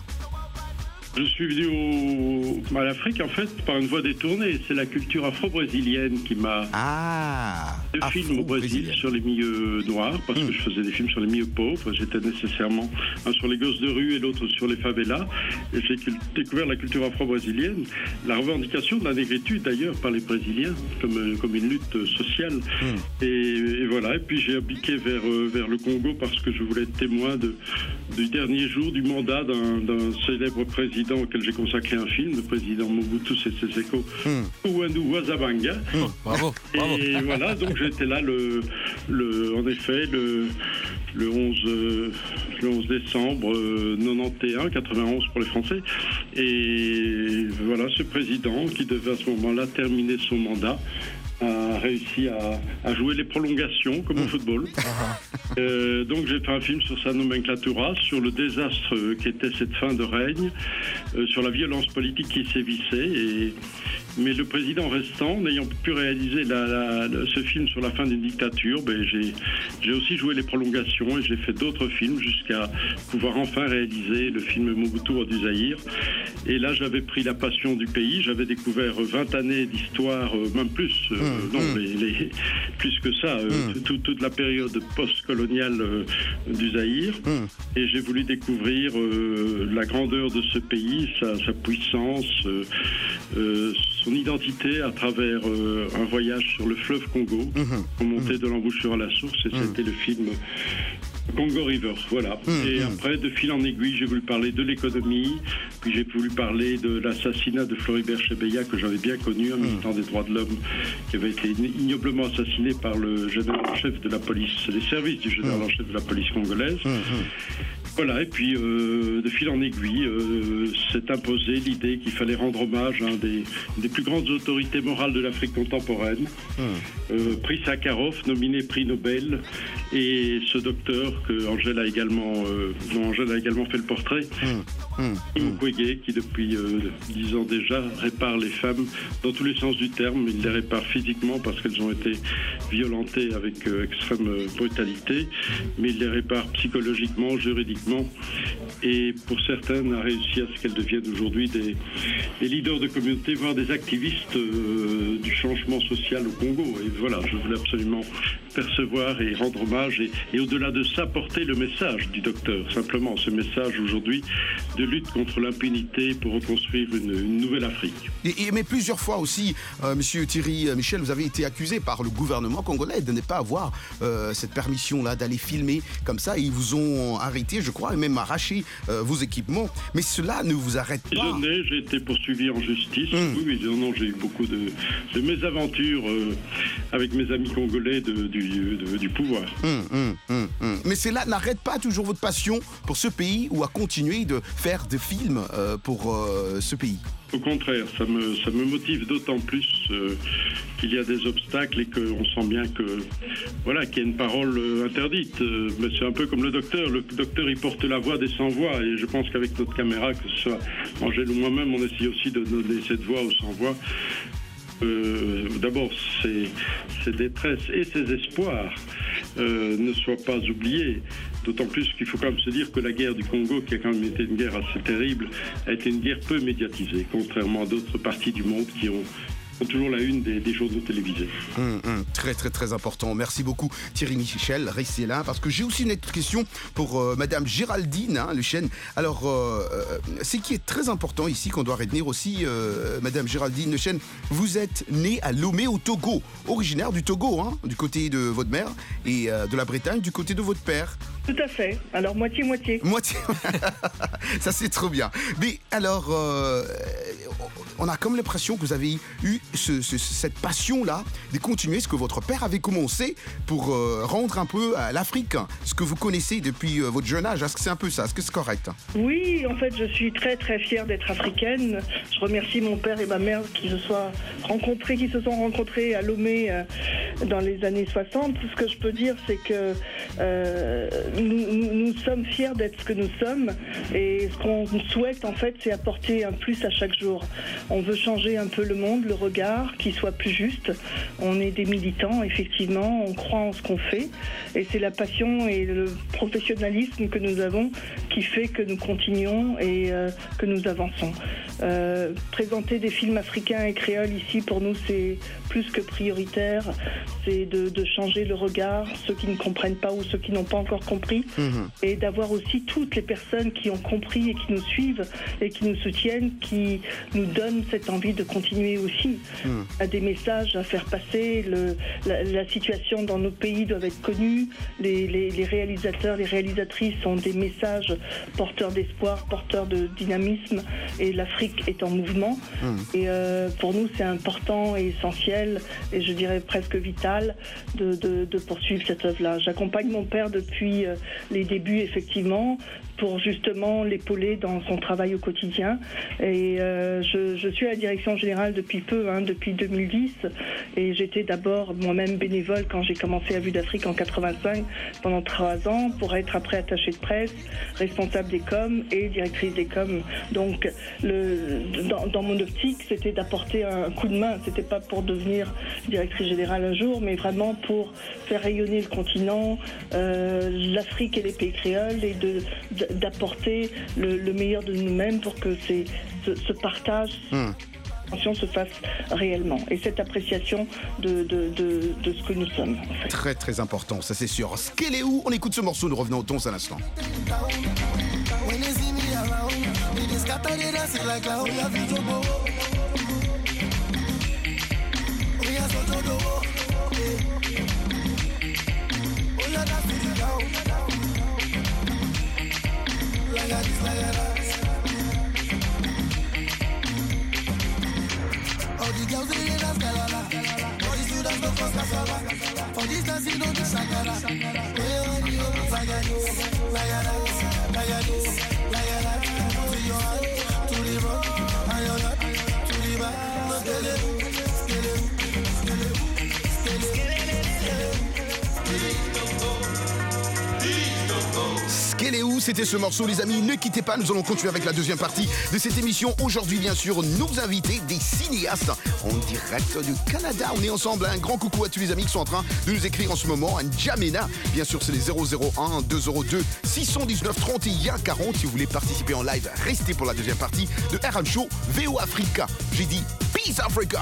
Je suis venu au, à l'Afrique en fait par une voie détournée. C'est la culture afro-brésilienne qui m'a... Ah, deux films au Brésil sur les milieux noirs, parce mmh. que je faisais des films sur les milieux pauvres. J'étais nécessairement un sur les gosses de rue et l'autre sur les favelas. Et j'ai découvert la culture afro-brésilienne, la revendication de la négritude d'ailleurs par les Brésiliens comme, comme une lutte sociale. Mmh. Et, et voilà. Et puis j'ai appliqué vers, vers le Congo parce que je voulais être témoin de, du dernier jour du mandat d'un, d'un célèbre président auquel j'ai consacré un film, le président Mobutu Sese Seko Ouandou Wazabanga. Mmh, bravo, bravo. Et voilà, donc j'étais là le, le, en effet le, le, onze, euh, le onze décembre euh, quatre-vingt-onze, quatre-vingt-onze pour les Français. Et voilà, ce président qui devait à ce moment-là terminer son mandat a réussi à, à jouer les prolongations comme mmh. au football. Uh-huh. Euh, donc j'ai fait un film sur sa nomenclatura, sur le désastre euh, qu'était cette fin de règne, euh, sur la violence politique qui sévissait. Et... Mais le président restant, n'ayant pu réaliser la, la, la, ce film sur la fin d'une dictature, ben j'ai, j'ai aussi joué les prolongations et j'ai fait d'autres films jusqu'à pouvoir enfin réaliser le film Mobutu hors du Zaïre. Et là, j'avais pris la passion du pays. J'avais découvert vingt années d'histoire, euh, même plus, euh, mmh, non, mmh. Les, les, plus que ça, euh, mmh. tout, toute la période post-coloniale euh, du Zaïre. Mmh. Et j'ai voulu découvrir euh, la grandeur de ce pays, sa, sa puissance, euh, euh, son identité à travers euh, un voyage sur le fleuve Congo, mmh. on montait de l'embouchure à la source, et mmh. c'était le film Congo River, voilà. Mmh, et mmh. après, de fil en aiguille, j'ai voulu parler de l'économie, puis j'ai voulu parler de l'assassinat de Floribert Chebeya, que j'avais bien connu, un militant mmh. des droits de l'homme, qui avait été ignoblement assassiné par le général en chef de la police, les services du général en chef de la police congolaise. Mmh, mmh. Voilà, et puis euh, de fil en aiguille, euh, s'est imposée l'idée qu'il fallait rendre hommage à un des, des plus grandes autorités morales de l'Afrique contemporaine, mmh. euh, prix Sakharov, nominé prix Nobel, et ce docteur que Angèle a également, euh, dont Angèle a également fait le portrait, mmh. Mmh. Mukwege, qui depuis euh, dix ans déjà répare les femmes dans tous les sens du terme. Il les répare physiquement parce qu'elles ont été violentées avec euh, extrême brutalité, mais il les répare psychologiquement, juridiquement, et pour certaines a réussi à ce qu'elles deviennent aujourd'hui des, des leaders de communauté, voire des activistes euh, du changement social au Congo. Et voilà, je voulais absolument percevoir et rendre hommage et, et au-delà de ça, porter le message du docteur, simplement ce message aujourd'hui de lutte contre l'impunité pour reconstruire une, une nouvelle Afrique. Et, et, mais plusieurs fois aussi, euh, Monsieur Thierry euh, Michel, vous avez été accusé par le gouvernement congolais de ne pas avoir euh, cette permission-là d'aller filmer comme ça. Ils vous ont arrêté, je crois, et même arraché euh, vos équipements. Mais cela ne vous arrête pas. Je n'ai, j'ai été poursuivi en justice. Mmh. Oui, oui, non, non, j'ai eu beaucoup de, de mésaventures euh, avec mes amis congolais de, du, de, du pouvoir. Mmh, mmh, mmh, mmh. Mais cela n'arrête pas toujours votre passion pour ce pays ou à continuer de faire des films euh, pour euh, ce pays? Au contraire, ça me, ça me motive d'autant plus euh, qu'il y a des obstacles et qu'on sent bien que, voilà, qu'il y a une parole euh, interdite. Euh, mais c'est un peu comme le docteur. Le docteur, il porte la voix des sans-voix. Et je pense qu'avec notre caméra, que ce soit Angèle ou moi-même, on essaie aussi de donner cette voix aux sans-voix. Euh, d'abord, ces, ces détresses et ces espoirs euh, ne soient pas oubliés. D'autant plus qu'il faut quand même se dire que la guerre du Congo, qui a quand même été une guerre assez terrible, a été une guerre peu médiatisée, contrairement à d'autres parties du monde qui ont ont toujours la une des, des journaux télévisés. Hum, hum, très très très important. Merci beaucoup Thierry Michel. Restez là parce que j'ai aussi une autre question pour euh, Madame Géraldine hein, Le Chêne. Alors, euh, euh, ce qui est très important ici, qu'on doit retenir aussi, euh, Madame Géraldine Le Chêne, vous êtes née à Lomé au Togo, originaire du Togo, hein, du côté de votre mère, et euh, de la Bretagne du côté de votre père. Tout à fait. Alors, moitié-moitié. Moitié. Ça, c'est trop bien. Mais alors, euh, on a comme l'impression que vous avez eu ce, ce, cette passion-là de continuer ce que votre père avait commencé pour euh, rendre un peu à l'Afrique ce que vous connaissez depuis euh, votre jeune âge. Est-ce que c'est un peu ça? Est-ce que c'est correct? Oui, en fait, je suis très, très fière d'être africaine. Je remercie mon père et ma mère qui se soient rencontrés, qui se sont rencontrés à Lomé euh, dans les années soixante. Tout ce que je peux dire, c'est que euh, nous, nous, nous sommes fiers d'être ce que nous sommes. Et ce qu'on souhaite, en fait, c'est apporter un plus à chaque jour. On veut changer un peu le monde, le regard, qui soit plus juste. On est des militants, effectivement, on croit en ce qu'on fait. Et c'est la passion et le professionnalisme que nous avons qui fait que nous continuons et euh, que nous avançons. Euh, présenter des films africains et créoles ici, pour nous, c'est plus que prioritaire. C'est de, de changer le regard, ceux qui ne comprennent pas ou ceux qui n'ont pas encore compris. Mmh. Et d'avoir aussi toutes les personnes qui ont compris et qui nous suivent et qui nous soutiennent, qui nous donnent cette envie de continuer aussi. Mmh. À des messages à faire passer. Le, la, la situation dans nos pays doit être connue. Les, les, les réalisateurs, les réalisatrices ont des messages porteurs d'espoir, porteurs de dynamisme. Et l'Afrique est en mouvement. Mmh. Et euh, pour nous, c'est important et essentiel, et je dirais presque vital, de, de, de poursuivre cette œuvre-là. J'accompagne mon père depuis euh, les débuts, effectivement, pour justement l'épauler dans son travail au quotidien. Et euh, je, je suis à la direction générale depuis peu, hein, depuis deux mille dix, et j'étais d'abord moi-même bénévole quand j'ai commencé à Vue d'Afrique en quatre-vingt-cinq, pendant trois ans, pour être après attachée de presse, responsable des coms et directrice des coms. Donc, le, dans, dans mon optique, c'était d'apporter un coup de main. C'était pas pour devenir directrice générale un jour, mais vraiment pour faire rayonner le continent, euh, l'Afrique et les pays créoles, et de, de d'apporter le, le meilleur de nous-mêmes pour que ces, ce, ce partage mmh. se fasse réellement. Et cette appréciation de, de, de, de ce que nous sommes. En fait. Très très important, ça c'est sûr. Skeleu, on écoute ce morceau, nous revenons au ton à l'instant. Skeléou, c'était ce morceau, les amis. Ne quittez pas, nous allons continuer avec la deuxième partie de cette émission. Aujourd'hui, bien sûr, nos invités, des cinéastes en direct du Canada. On est ensemble. Un grand coucou à tous les amis qui sont en train de nous écrire en ce moment. Un Jamena, bien sûr, c'est les zéro zéro un deux zéro deux six un neuf trente et un quarante. Si vous voulez participer en live, restez pour la deuxième partie de R M Show V O Africa. J'ai dit Peace Africa.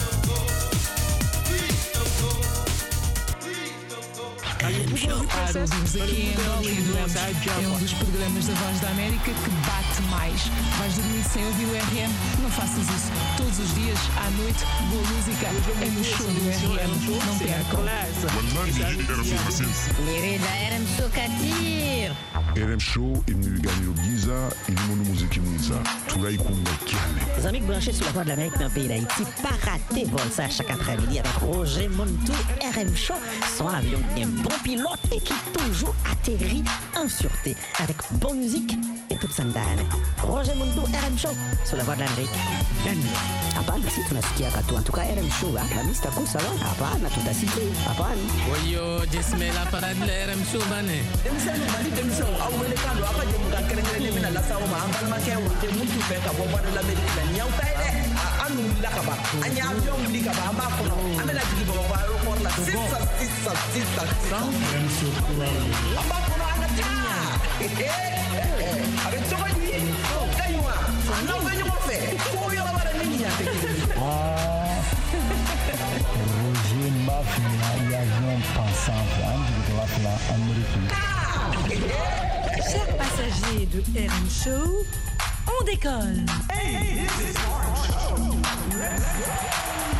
Para ouvimos aqui em Hollywood, é um dos programas da Voz da América que bate mais. Vais dormir sem ouvir o R M? Não faças isso. Todos os dias, à noite, boa música é no show do R M. Não percam. Nirida R M Show Katir. R M Show imniganyiro byiza irimo n'umuziki mwiza turayikunda cyane. Les amis branchés sur la Voix de l'Amérique dans le pays d'Haïti, pas rater vol ça chaque après-midi avec Roger Montou, R M Show, son avion qui est un bon pilote et qui toujours atterrit en sûreté avec bonne musique et toute sa ndani. Roger Montou, R M Show, sur la Voix de l'Amérique. Hapana, si tunasikia katu. En tout cas, R M Show, la mista kusa lo. Hapana, tutasikia. Hapana. Oyo, jesme la parade de R M Show bane. Demisano mali demisano au melekando apa je muka kerengere mina la sawo ma ambal ma ke wote mutu fe ka bo bado la Amerique la nyaw tay de anu la ka ba anya avion li ka ba amba ko no amela digi bo ba ro por la sissa sissa sissa R M Show amba ko no ana tinya eh avec so ni kaywa no venyo mo fe ko yo la bara ni ya te Roger Mafia y avion pensant de la Amérique. Chers passagers de R M Show, on décolle. Hey, this is R M Show. Let's go.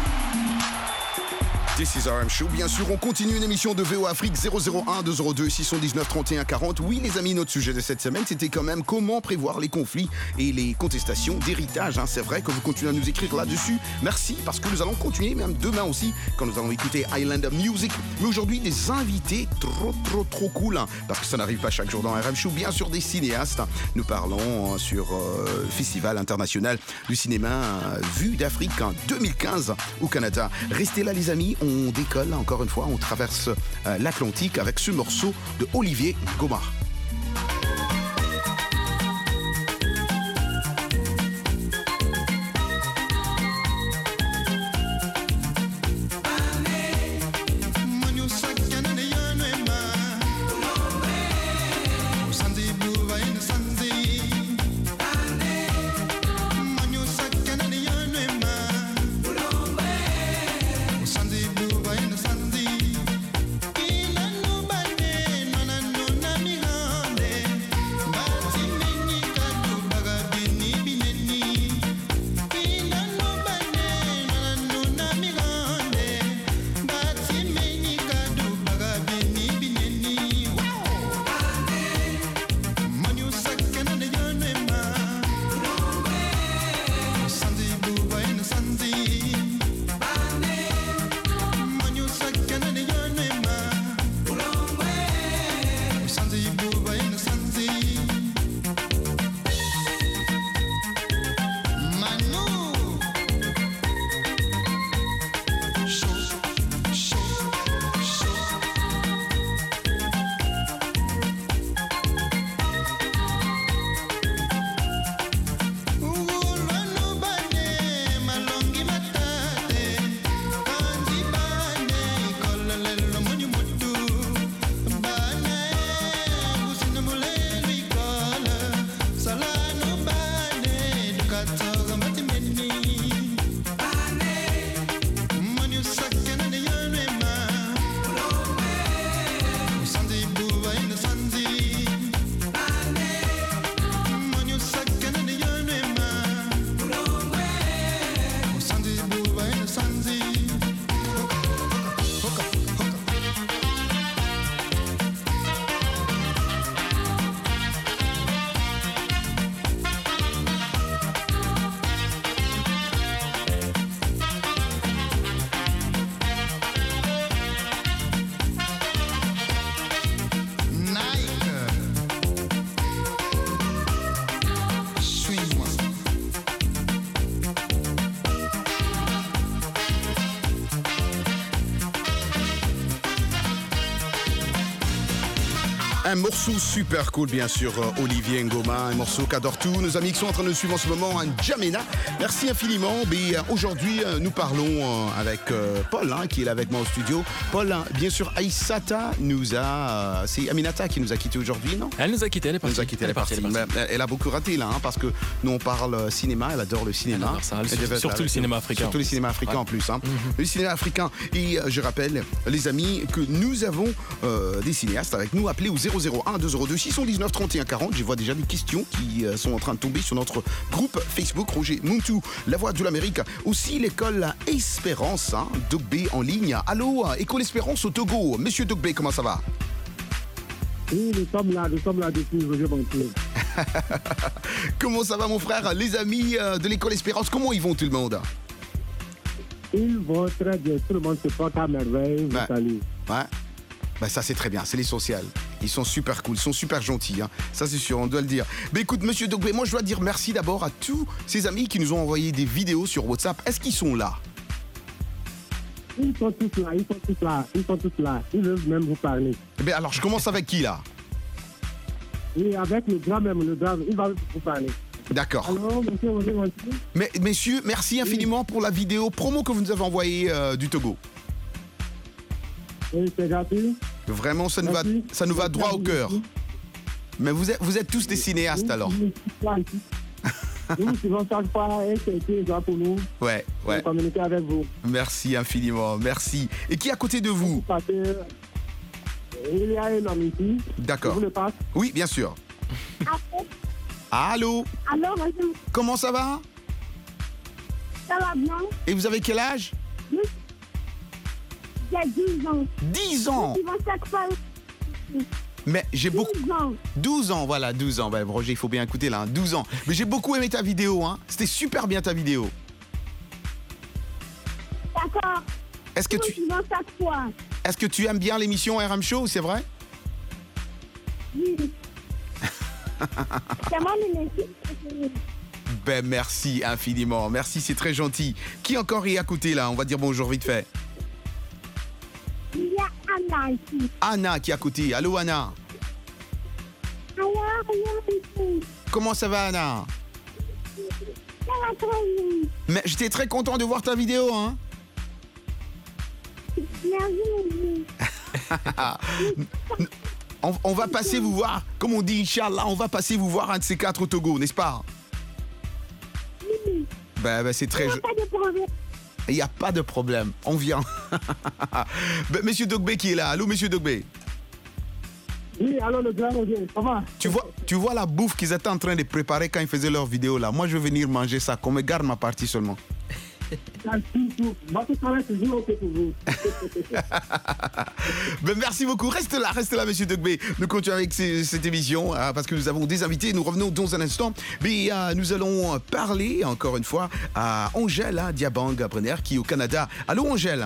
This is R M Show. Bien sûr, on continue une émission de V O Afrique zéro zéro un deux zéro deux six un neuf trente et un quarante. Oui, les amis, notre sujet de cette semaine, c'était quand même comment prévoir les conflits et les contestations d'héritage. Hein. C'est vrai que vous continuez à nous écrire là-dessus. Merci, parce que nous allons continuer, même demain aussi, quand nous allons écouter Island Music. Mais aujourd'hui, des invités trop, trop, trop cool, hein, parce que ça n'arrive pas chaque jour dans R M Show. Bien sûr, des cinéastes. Nous parlons sur euh, le Festival international du cinéma euh, Vue d'Afrique hein, deux mille quinze au Canada. Restez là, les amis. On décolle, encore une fois, on traverse euh, l'Atlantique avec ce morceau de Olivier Gomard. Nana Un morceau super cool, bien sûr, euh, Olivier Ngoma, un morceau qu'adore tout. Nos amis qui sont en train de nous suivre en ce moment, un Jamena. Merci infiniment. Mais euh, aujourd'hui, euh, nous parlons euh, avec euh, Paul, hein, qui est là avec moi au studio. Paul, hein, bien sûr, Aïssata nous a... Euh, c'est Aminata qui nous a quittés aujourd'hui, non? Elle nous a quittés, elle est partie. Elle nous a quittés, elle est partie. Elle, est partie. Mais, elle a beaucoup raté, là, hein, parce que nous, on parle cinéma, elle adore le cinéma. Elle adore ça, elle, elle surtout, surtout le cinéma africain. Surtout le cinéma africain, ouais. En plus. Hein. Mm-hmm. Le cinéma africain. Et euh, je rappelle, les amis, que nous avons euh, des cinéastes avec nous. Appelez au zéro zéro un deux zéro deux six cent dix-neuf trente et un quarante. Je vois déjà des questions qui euh, sont en train de tomber sur notre groupe Facebook. Roger Muntu, La Voix de l'Amérique. Aussi l'école Espérance, hein, Dogbe en ligne. Allô, École Espérance au Togo. Monsieur Dogbe, comment ça va? Oui, nous sommes là, nous sommes là depuis Roger Muntu. Comment ça va, mon frère? Les amis euh, de l'école Espérance, comment ils vont, tout le monde? Ils vont très bien, tout le monde se porte à merveille. Ben, salut. Ouais. Ben ça c'est très bien, c'est l'essentiel. Ils sont super cool, ils sont super gentils, hein. Ça c'est sûr, on doit le dire. Mais écoute, monsieur Dogbe, moi je dois dire merci d'abord à tous ces amis qui nous ont envoyé des vidéos sur WhatsApp. Est-ce qu'ils sont là? Ils sont tous là, ils sont tous là, ils sont tous là. Ils veulent même vous parler. Eh bien alors je commence avec qui là? Oui, avec le grand même, le grand, il va vous parler. D'accord. Alors, monsieur Roger Muntu. Mais messieurs, merci infiniment oui. pour la vidéo promo que vous nous avez envoyée euh, du Togo. Oui, c'est gentil. Vraiment, ça nous va, ça nous va droit au cœur. Mais vous êtes, vous êtes tous des cinéastes alors. Nous suivons chaque fois et c'est déjà pour nous. Ouais, ouais. De communiquer avec vous. Merci infiniment, merci. Et qui est à côté de vous? Parce que il y a un homme ici. D'accord. Vous le passe? Oui, bien sûr. Allô? Allô, bonjour. Comment ça va? Ça va bien. Et vous avez quel âge? Oui. J'ai dix ans. dix ans? Ils vont chaque fois. Mais j'ai beaucoup. douze ans. douze ans, voilà, douze ans. Ben, Roger, il faut bien écouter là, hein, douze ans. Mais j'ai beaucoup aimé ta vidéo, hein. C'était super bien ta vidéo. D'accord. Est-ce que tu. chaque fois. Est-ce que tu aimes bien l'émission R M Show, c'est vrai? Oui. C'est mon émission. Ben merci infiniment, merci, c'est très gentil. Qui encore est à côté là? On va dire bonjour vite fait. Il y a Anna ici. Anna qui est à côté. Allô Anna. Alors, ici. Comment ça va Anna? Ça va très bien. Mais j'étais très content de voir ta vidéo, hein. Merci. on, on va passer vous voir, comme on dit Inch'Allah, on va passer vous voir un de ces quatre au Togo, n'est-ce pas? Oui. Ben, ben c'est très... Il n'y a pas de problème. Il n'y a pas de problème, on vient. Ben, monsieur Dogbe qui est là. Allô, monsieur Dogbe. Oui, allô, le grand Roger, comment? Tu vois, tu vois la bouffe qu'ils étaient en train de préparer quand ils faisaient leur vidéo là. Moi, je vais venir manger ça, qu'on me garde ma partie seulement. Ben, merci beaucoup. Reste là, reste là, monsieur Dogbe. Nous continuons avec ces, cette émission hein, parce que nous avons des invités. Nous revenons dans un instant. Mais euh, nous allons parler encore une fois à Angèle hein, Diabang Brenner qui est au Canada. Allô, Angèle.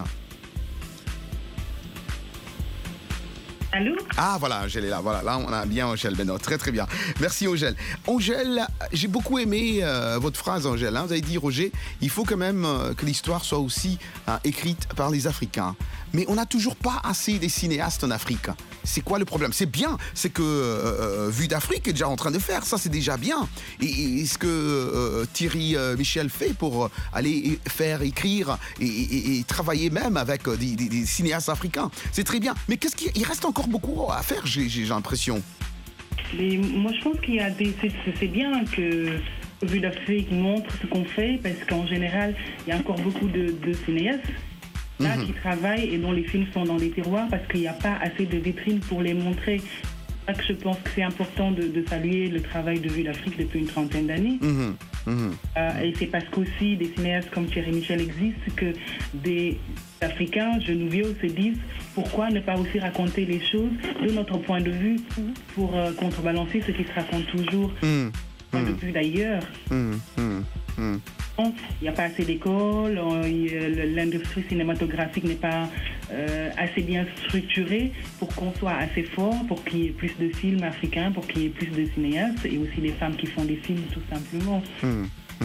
Allô? Ah voilà, Angèle est là. Voilà, là on a bien Angèle maintenant. Très très bien. Merci Angèle. Angèle, j'ai beaucoup aimé euh, votre phrase Angèle. Hein. Vous avez dit Roger, il faut quand même euh, que l'histoire soit aussi hein, écrite par les Africains. Mais on n'a toujours pas assez des cinéastes en Afrique. C'est quoi le problème? C'est bien, c'est que euh, Vue d'Afrique est déjà en train de faire. Ça c'est déjà bien. Et, et ce que euh, Thierry euh, Michel fait pour aller faire écrire et, et, et travailler même avec euh, des, des, des cinéastes africains, c'est très bien. Mais qu'est-ce qu'il reste encore beaucoup à faire, j'ai, j'ai l'impression. Mais moi, je pense qu'il y a des... C'est, c'est bien que Vue d'Afrique montre ce qu'on fait, parce qu'en général, il y a encore beaucoup de, de cinéastes là, mm-hmm. qui travaillent et dont les films sont dans les tiroirs parce qu'il n'y a pas assez de vitrines pour les montrer. C'est ça que je pense que c'est important de, de saluer le travail de Vue d'Afrique depuis une trentaine d'années. Mm-hmm. Mm-hmm. Euh, et c'est parce qu'aussi des cinéastes comme Thierry Michel existent que des Africains genouviaux se disent pourquoi ne pas aussi raconter les choses de notre point de vue pour euh, contrebalancer ce qui se raconte toujours mm. point de vue d'ailleurs. Mm. Mm. Mm. Il n'y a pas assez d'écoles, l'industrie cinématographique n'est pas euh, assez bien structurée pour qu'on soit assez fort, pour qu'il y ait plus de films africains, pour qu'il y ait plus de cinéastes et aussi des femmes qui font des films tout simplement. Mmh, mmh.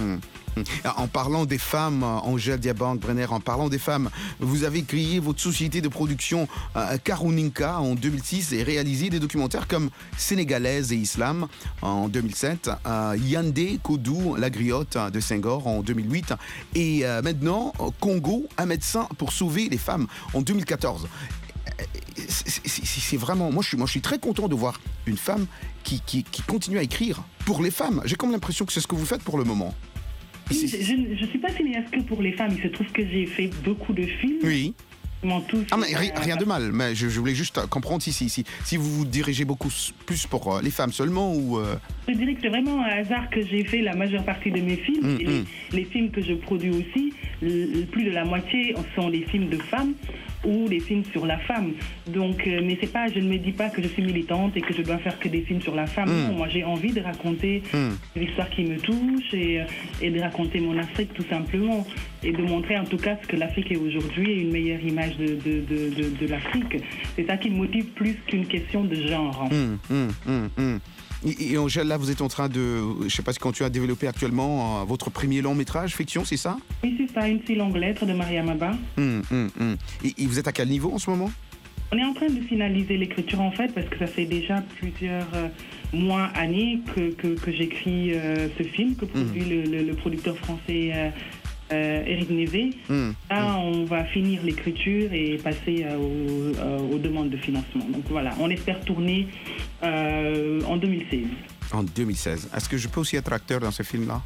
En parlant des femmes, Angèle Diabande-Brenner, en parlant des femmes, vous avez créé votre société de production euh, Karuninka en deux mille six et réalisé des documentaires comme Sénégalaise et Islam en deux mille sept, euh, Yandé, Kodou, La Griotte de Senghor en deux mille huit et euh, maintenant Congo, un médecin pour sauver les femmes en deux mille quatorze. C'est, c'est, c'est vraiment, moi je, suis, moi je suis très content de voir une femme qui, qui, qui continue à écrire pour les femmes. J'ai comme l'impression que c'est ce que vous faites pour le moment. Oui, je ne suis pas cinéaste que pour les femmes. Il se trouve que j'ai fait beaucoup de films. Oui. Tous, ah, mais rien, euh, rien de mal, mais je, je voulais juste comprendre si, si, si, si vous vous dirigez beaucoup plus pour euh, les femmes seulement ou... Euh... Je dirais que c'est vraiment un hasard que j'ai fait la majeure partie de mes films. Mmh, et mmh. Les, les films que je produis aussi, le, plus de la moitié sont des films de femmes ou des films sur la femme. Donc, euh, mais c'est pas, je ne me dis pas que je suis militante et que je dois faire que des films sur la femme. Mmh. Non, moi j'ai envie de raconter mmh. l'histoire qui me touche et, et de raconter mon Afrique tout simplement. Et de montrer en tout cas ce que l'Afrique est aujourd'hui et une meilleure image de, de, de, de, de l'Afrique. C'est ça qui me motive plus qu'une question de genre. Mmh, mmh, mmh, mmh. Et, et Angèle, là, vous êtes en train de, je ne sais pas si quand tu as développé actuellement euh, votre premier long métrage fiction, c'est ça? Oui, c'est ça, Une si longue lettre de Mariam Abba. Mmh, mmh, mmh. Et, et vous êtes à quel niveau en ce moment? On est en train de finaliser l'écriture en fait, parce que ça fait déjà plusieurs euh, mois, années que, que, que j'écris euh, ce film, que produit mmh. le, le, le producteur français euh, euh, Eric Névé. Mmh. Là, on va finir l'écriture et passer euh, aux, euh, aux demandes de financement. Donc voilà, on espère tourner euh, en deux mille seize. En deux mille seize. Est-ce que je peux aussi être acteur dans ce film-là?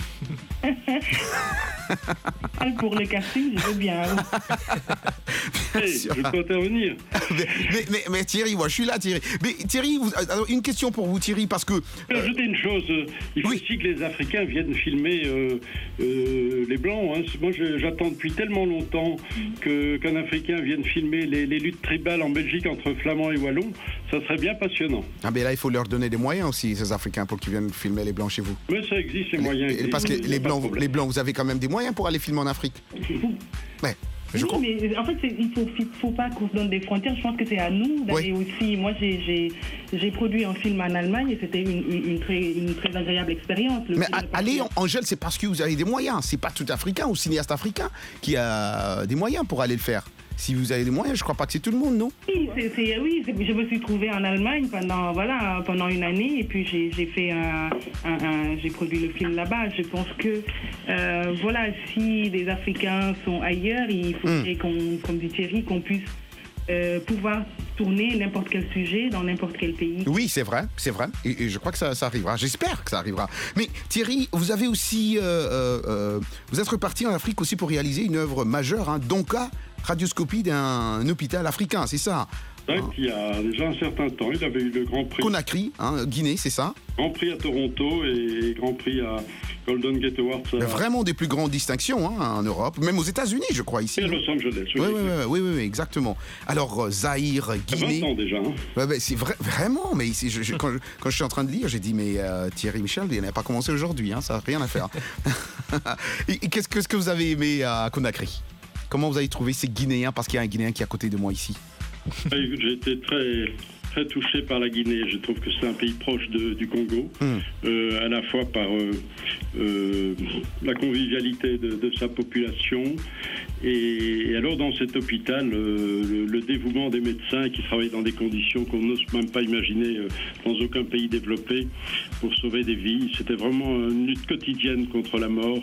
Pour le casting, je veux bien. Hey, je peux intervenir. mais, mais, mais, mais Thierry, moi je suis là Thierry. Mais Thierry, vous, alors, une question pour vous Thierry, parce que... Je vais ajouter une chose, il faut oui. aussi que les Africains viennent filmer euh, euh, les Blancs. Hein. Moi je, j'attends depuis tellement longtemps que, qu'un Africain vienne filmer les, les luttes tribales en Belgique entre Flamands et Wallons. Ça serait bien passionnant. Ah ben là il faut leur donner des moyens aussi, ces Africains, pour qu'ils viennent filmer les Blancs chez vous. Mais ça existe, les moyens. Les, parce que les Blancs, les Blancs, vous avez quand même des moyens pour aller filmer en Afrique. Ouais. Je oui, mais en fait, c'est, il ne faut, faut pas qu'on se donne des frontières. Je pense que c'est à nous d'aller oui. aussi. Moi, j'ai, j'ai, j'ai produit un film en Allemagne et c'était une, une, une, très, une très agréable expérience. Le mais a, allez, Angèle, c'est parce que vous avez des moyens. C'est pas tout Africain ou cinéaste africain qui a des moyens pour aller le faire. Si vous avez des moyens, je crois pas que c'est tout le monde, non? Oui, c'est, c'est, oui c'est, je me suis trouvée en Allemagne pendant, voilà, pendant une année et puis j'ai, j'ai fait un, un, un, j'ai produit le film là-bas. Je pense que, euh, voilà, si des Africains sont ailleurs, il faudrait, mmh. qu'on, comme dit Thierry, qu'on puisse euh, pouvoir tourner n'importe quel sujet dans n'importe quel pays. Oui, c'est vrai, c'est vrai. Et, et je crois que ça, ça arrivera. J'espère que ça arrivera. Mais Thierry, vous avez aussi, euh, euh, vous êtes reparti en Afrique aussi pour réaliser une œuvre majeure, hein, Donka, radioscopie d'un hôpital africain, c'est ça? Ouais, il y a déjà un certain temps, il avait eu le Grand Prix. Conakry, hein, Guinée, c'est ça? Grand Prix à Toronto et Grand Prix à Golden Gate Awards. À... Vraiment des plus grandes distinctions hein, en Europe, même aux États-Unis, je crois, ici. Et à Los Angeles, oui. Oui, oui, oui, oui, oui, oui, exactement. Alors, Zaïre, Guinée. vingt ans déjà. Hein. Ouais, bah, c'est vrai, vraiment, mais c'est, je, je, quand, je, quand je suis en train de lire, j'ai dit, mais euh, Thierry Michel, il n'a pas commencé aujourd'hui, hein, ça n'a rien à faire. et, et qu'est-ce, qu'est-ce que vous avez aimé à Conakry? Comment vous avez trouvé ces Guinéens? Parce qu'il y a un Guinéen qui est à côté de moi ici. J'ai été très, très touché par la Guinée. Je trouve que c'est un pays proche de, du Congo, mmh. euh, à la fois par euh, euh, la convivialité de, de sa population et, et alors dans cet hôpital, euh, le, le dévouement des médecins qui travaillent dans des conditions qu'on n'ose même pas imaginer euh, dans aucun pays développé pour sauver des vies. C'était vraiment une lutte quotidienne contre la mort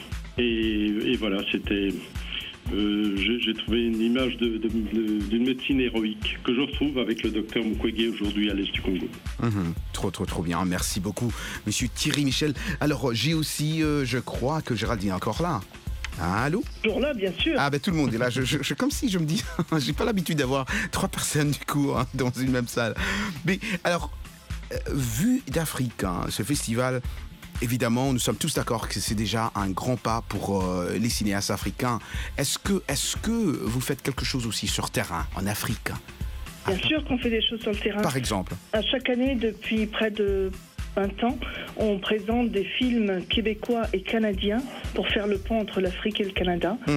et, et voilà, c'était... Euh, j'ai, j'ai trouvé une image de, de, de, d'une médecine héroïque que je retrouve avec le docteur Mukwege aujourd'hui à l'est du Congo. Mmh, trop, trop, trop bien. Merci beaucoup, monsieur Thierry Michel. Alors, j'ai aussi, euh, je crois que Géraldine est encore là. Allô? Toujours là, bien sûr. Ah ben tout le monde est là. Je, je, je, comme si je me dis, j'ai pas l'habitude d'avoir trois personnes du coup hein, dans une même salle. Mais alors, euh, Vue d'Afrique, hein, ce festival... Évidemment, nous sommes tous d'accord que c'est déjà un grand pas pour euh, les cinéastes africains. Est-ce que, est-ce que vous faites quelque chose aussi sur terrain, en Afrique? Bien sûr qu'on fait des choses sur le terrain. Par exemple? À chaque année, depuis près de vingt ans, on présente des films québécois et canadiens pour faire le pont entre l'Afrique et le Canada. Mmh.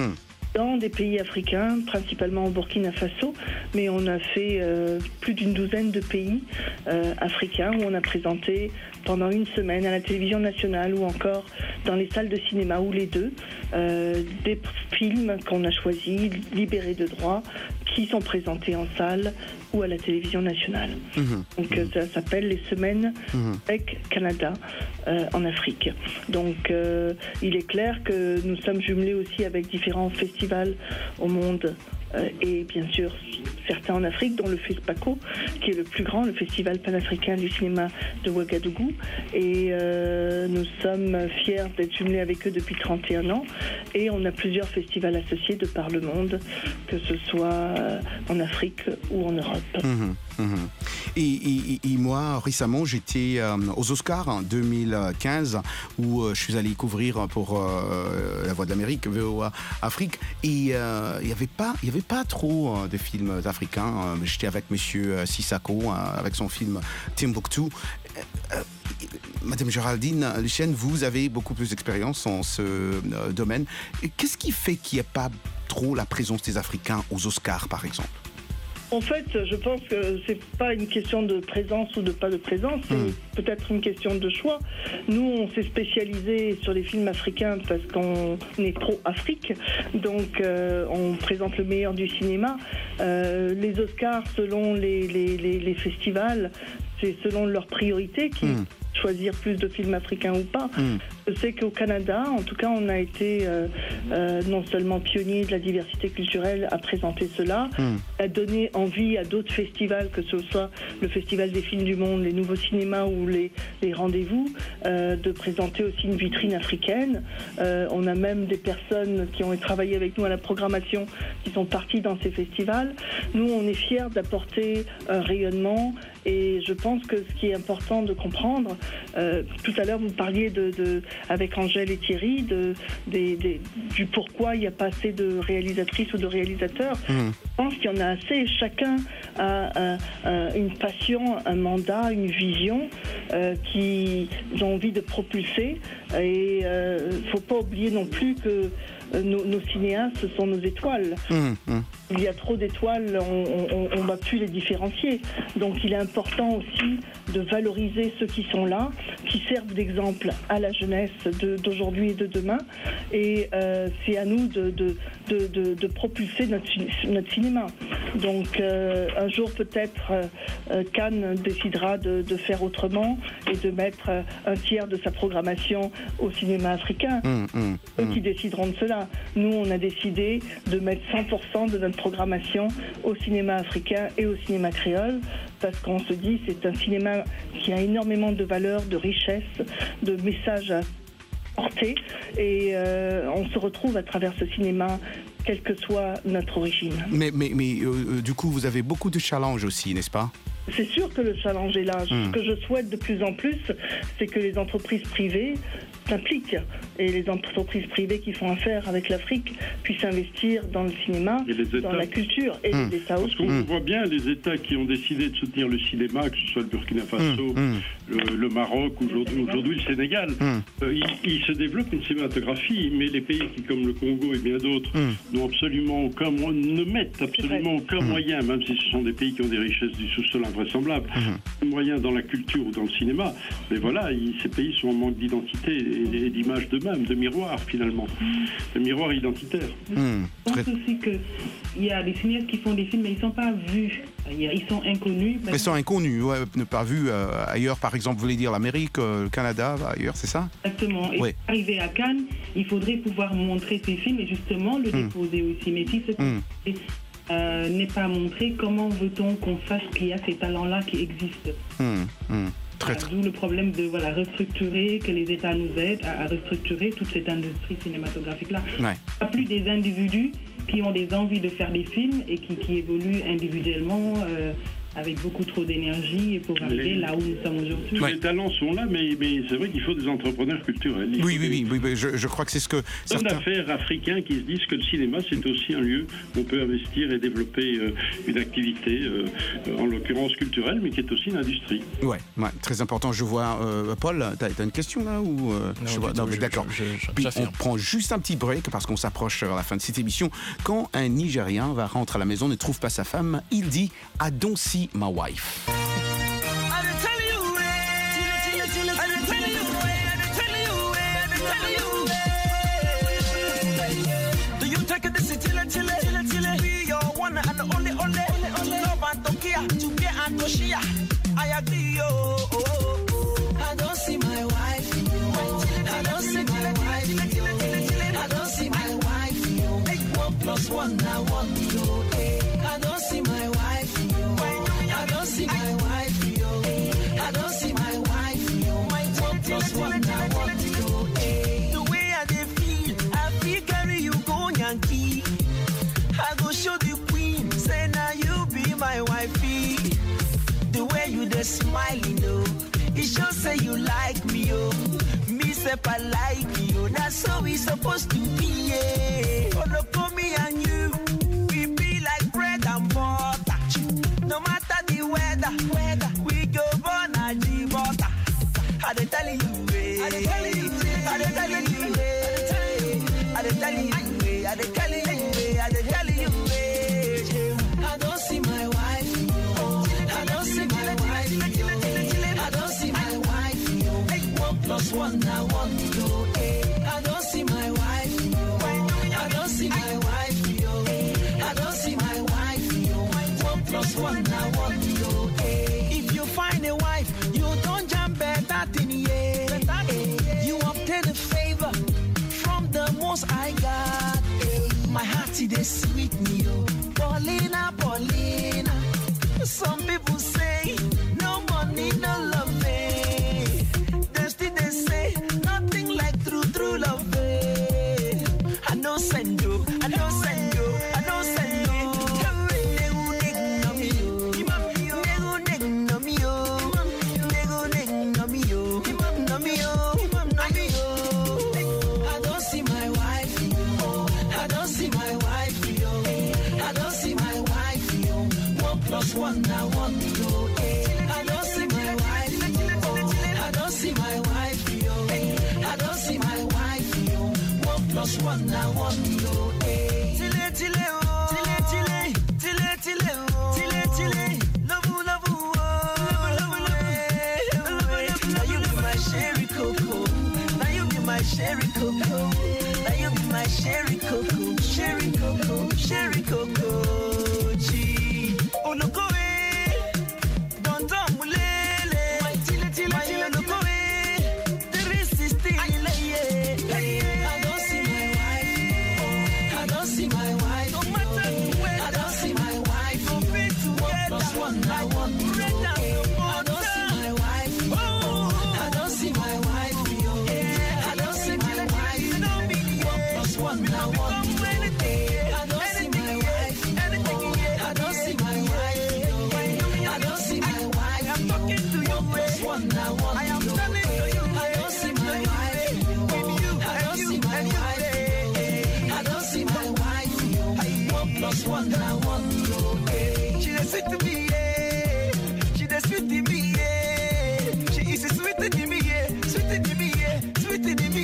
dans des pays africains, principalement au Burkina Faso, mais on a fait euh, plus d'une douzaine de pays euh, africains où on a présenté pendant une semaine à la télévision nationale ou encore dans les salles de cinéma ou les deux, euh, des films qu'on a choisis, libérés de droit, qui sont présentés en salle ou à la télévision nationale. Mmh. Donc mmh. ça s'appelle les semaines mmh. avec Canada euh, en Afrique. Donc euh, il est clair que nous sommes jumelés aussi avec différents festivals au monde. Euh, et bien sûr certains en Afrique, dont le FESPACO, qui est le plus grand, le Festival panafricain du cinéma de Ouagadougou. Et euh, nous sommes fiers d'être jumelés avec eux depuis trente et un ans. Et on a plusieurs festivals associés de par le monde, que ce soit en Afrique ou en Europe. Mmh, mmh. Et, et, et moi, récemment, j'étais euh, aux Oscars en deux mille quinze, où euh, je suis allé couvrir pour euh, La Voix de l'Amérique, V O A Afrique, et il euh, n'y avait pas, il y avait pas trop euh, de films africains. Euh, j'étais avec Monsieur Sissako, euh, avec son film Timbuktu. Euh, euh, Madame Géraldine Lechen, vous avez beaucoup plus d'expérience en ce euh, domaine. Qu'est-ce qui fait qu'il n'y a pas trop la présence des Africains aux Oscars, par exemple ? En fait, je pense que c'est pas une question de présence ou de pas de présence, c'est mmh. peut-être une question de choix. Nous, on s'est spécialisé sur les films africains parce qu'on est pro-Afrique, donc euh, on présente le meilleur du cinéma. Euh, les Oscars, selon les, les, les, les festivals, c'est selon leurs priorités qui mmh. choisir plus de films africains ou pas. Mmh. Je sais qu'au Canada, en tout cas, on a été euh, euh, non seulement pionnier de la diversité culturelle à présenter cela, mmh. à donner envie à d'autres festivals, que ce soit le Festival des films du monde, les nouveaux cinémas ou les, les rendez-vous, euh, de présenter aussi une vitrine africaine. Euh, on a même des personnes qui ont travaillé avec nous à la programmation qui sont parties dans ces festivals. Nous, on est fiers d'apporter un rayonnement et je pense que ce qui est important de comprendre, euh, tout à l'heure vous parliez de, de, avec Angèle et Thierry de, des, des, du pourquoi il n'y a pas assez de réalisatrices ou de réalisateurs. Mmh. Je pense qu'il y en a assez. Chacun a, a, a une passion, un mandat, une vision euh, qu'ils ont envie de propulser. Et il euh, ne faut pas oublier non plus que Nos, nos cinéastes, ce sont nos étoiles. Mmh, mmh. Il y a trop d'étoiles, on ne va plus les différencier. Donc il est important aussi de valoriser ceux qui sont là, qui servent d'exemple à la jeunesse de, d'aujourd'hui et de demain. Et euh, c'est à nous de, de, de, de, de propulser notre, notre cinéma. Donc euh, un jour peut-être euh, Cannes décidera de, de faire autrement et de mettre un tiers de sa programmation au cinéma africain. Mmh, mmh, Eux mmh. qui décideront de cela. Nous, on a décidé de mettre cent pour cent de notre programmation au cinéma africain et au cinéma créole parce qu'on se dit que c'est un cinéma qui a énormément de valeurs, de richesses, de messages à porter et euh, on se retrouve à travers ce cinéma quelle que soit notre origine. Mais, mais, mais euh, du coup, vous avez beaucoup de challenges aussi, n'est-ce pas ? C'est sûr que le challenge est là. Mmh. Ce que je souhaite de plus en plus, c'est que les entreprises privées s'impliquent et les entreprises privées qui font affaire avec l'Afrique puissent investir dans le cinéma, dans la culture et mmh. les États aussi. Parce qu'on voit bien les États qui ont décidé de soutenir le cinéma, que ce soit le Burkina Faso, mmh. le, le Maroc, aujourd'hui, aujourd'hui le Sénégal, mmh. euh, ils, ils se développent une cinématographie, mais les pays qui, comme le Congo et bien d'autres, mmh. n'ont absolument aucun, ne mettent absolument aucun mmh. moyen, même si ce sont des pays qui ont des richesses du sous-sol invraisemblables, mmh. moyens dans la culture ou dans le cinéma. Mais voilà, ils, ces pays sont en manque d'identité et, et d'image d'eux-mêmes, de miroir finalement, mmh. de miroir identitaire. Mmh. Je pense aussi qu'il y a des cinéastes qui font des films, mais ils ne sont pas vus. Ils sont inconnus. Ils sont inconnus, ouais, ne pas vus euh, ailleurs. Par exemple, vous voulez dire l'Amérique, euh, le Canada, ailleurs, c'est ça ? Exactement. Et ouais. Arrivé à Cannes, il faudrait pouvoir montrer ces films et justement le mmh. déposer aussi. Mais si ce mmh. euh, n'est pas montré, comment veut-on qu'on sache qu'il y a ces talents-là qui existent ? mmh. Mmh. Très, très... D'où le problème de voilà, restructurer, que les États nous aident à, à restructurer toute cette industrie cinématographique-là. Ouais. Pas plus des individus qui ont des envies de faire des films et qui, qui évoluent individuellement euh, avec beaucoup trop d'énergie pour arriver Les- là où nous sommes aujourd'hui. Tous les talents sont là, mais, mais c'est vrai qu'il faut des entrepreneurs culturels. Il Oui, faut oui, des oui, oui, oui, je, je crois que c'est ce que hommes certains... d'affaires africains qui se disent que le cinéma, c'est aussi un lieu où on peut investir et développer euh, une activité, euh, en l'occurrence culturelle, mais qui est aussi une industrie. Ouais, ouais, très important. Je vois, euh, Paul, t'as as une question là ou euh, Non, je du vois, tout, non, mais je- d'accord. je- je- Puis j'affirme. on prend juste un petit break parce qu'on s'approche à la fin de cette émission. Quand un Nigérien va rentrer à la maison, ne trouve pas sa femme, il dit I don't see my wife. Do you take it this chile chile chile chile? Be your one and the only only only love and Tokia to be and Toshia. I agree yo. Oh, oh, oh. I don't see my wife. I don't see my wife. I don't see my wife. One plus one now one yo. I don't see my wife. I don't see my wife. I don't see my wife. One plus one now one yo. The way I dey feel, I feel carry you go Yankee. I go show the queen, say now you be my wifey. The way you dey smile, you know, it shows say you like me, oh. Me say I like you, that's so we supposed to be, yeah. Follow for me and you, we be like bread and butter. No matter the weather, weather, we go born a butter. I dey tell you, eh. I dey tell you, eh. I dey tell you, eh. I dey tell you, eh. I dey tell you, eh. I dey tell you, eh. I don't see my wife. I don't see my wife. I don't see my wife. One plus one now one yo. I don't see my wife. I don't see my wife. I don't see my wife. One plus one now one yo. If you find a wife, you don't jump better than yeah. You obtain a favor from the most I got. My heart is sweet me, oh. Paulina, Paulina. Some people say no money, no love. Eh. They still they say nothing like true, true love. Eh. I know send you, I know send you, I know send you. I don't see my wife. I don't see my wife. I don't see my wife. One plus one now one yo. I don't see my wife. I don't see my wife. I don't see my wife. One plus one now one yo. Chile chile oh, chile chile, chile chile oh, chile chile. Love you, love you, oh, love you, love you. Now you be my sherry cocoa. Now you be my sherry cocoa. Now you be my sherry cocoa, sherry cocoa, sherry cocoa. Chi, oh look away, don't talk mulele. My chile chile, my look away. There is this thing in the air. I don't see my wife. I don't see my wife. No matter where, I don't see my wife. Go be together. One plus one, I want to go. I don't see my wife. I don't see my wife. I don't see my wife. One plus one, I want to go. I don't see my wife. I don't see my wife. I don't see my wife. I'm talking to you. One plus one, I want to go. I am telling you. I don't see my wife. I don't see my wife. I don't see my wife. One plus one, I want to go. She dey sweet to me, yeah. She dey sweet to me, yeah. She is sweet to me, yeah. Sweet to me, yeah. Sweet to me,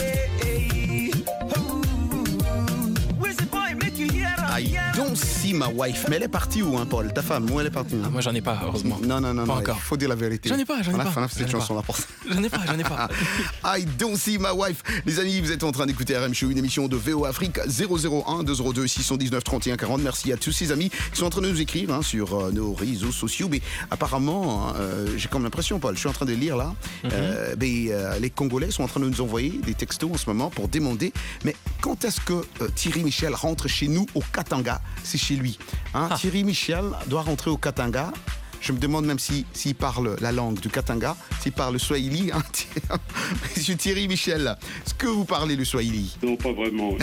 yeah. Oh, where's the boy? Make you hear her. I don't see my wife. Mais elle est partie où, hein, Paul? Ta femme, où elle est partie? Ah, moi, j'en ai pas, heureusement. Non, non, non, Pas non. encore. Il faut dire la vérité. J'en ai pas, j'en ai on a, pas. On a fait cette J'en ai chanson pas. là pour ça. J'en ai pas, j'en ai pas. I don't see my wife. Les amis, vous êtes en train d'écouter R M Show, une émission de V O Afrique. Zéro zéro un deux zéro deux six un neuf trente et un quarante. Merci à tous ces amis qui sont en train de nous écrire hein, sur euh, nos réseaux sociaux. Mais apparemment, hein, euh, j'ai comme l'impression, Paul, je suis en train de lire là, Mhm. euh, mais, euh, les Congolais sont en train de nous envoyer des textos en ce moment pour demander, mais quand est-ce que euh, Thierry Michel rentre chez nous au Katanga? C'est chez lui. Hein, Ah. Thierry Michel doit rentrer au Katanga. Je me demande même s'il si, si parle la langue du Katanga, s'il parle le Swahili. Hein. Monsieur Thierry Michel, est-ce que vous parlez le Swahili? Non, pas vraiment.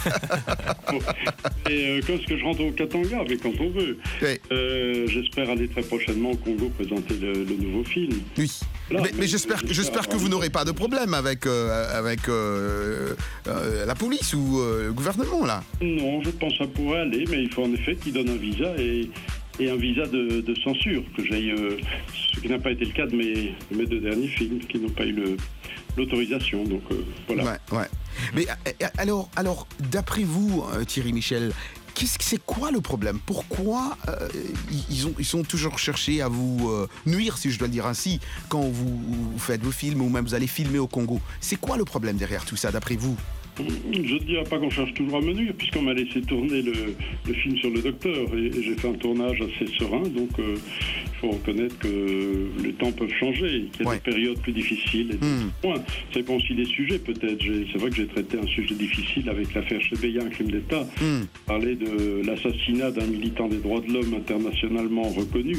Et euh, quand est-ce que je rentre au Katanga? Mais quand on veut. Oui. Euh, j'espère aller très prochainement au Congo présenter le, le nouveau film. Oui. Là, mais, mais, mais j'espère, j'espère que vous n'aurez pas de problème avec, euh, avec euh, euh, la police ou euh, le gouvernement, là. Non, je pense que ça pourrait aller, mais il faut en effet qu'ils donnent un visa et, et un visa de, de censure, que j'aille, euh, ce qui n'a pas été le cas de mes, de mes deux derniers films, qui n'ont pas eu le, l'autorisation, donc euh, voilà. Ouais, ouais. Mais alors, alors d'après vous, Thierry Michel, Qu'est-ce que c'est quoi le problème? Pourquoi euh, ils, ont, ils ont toujours cherché à vous euh, nuire, si je dois le dire ainsi, quand vous, vous faites vos films ou même vous allez filmer au Congo? C'est quoi le problème derrière tout ça, d'après vous? Je ne dirais pas qu'on cherche toujours à me nuire, puisqu'on m'a laissé tourner le, le film sur le docteur et, et j'ai fait un tournage assez serein, donc il euh, faut reconnaître que les temps peuvent changer, qu'il y a ouais. des périodes plus difficiles. Et mmh. point. Ça dépend aussi des sujets peut-être. J'ai, c'est vrai que j'ai traité un sujet difficile avec l'affaire Chebeya, un crime d'État, mmh. parler de l'assassinat d'un militant des droits de l'homme internationalement reconnu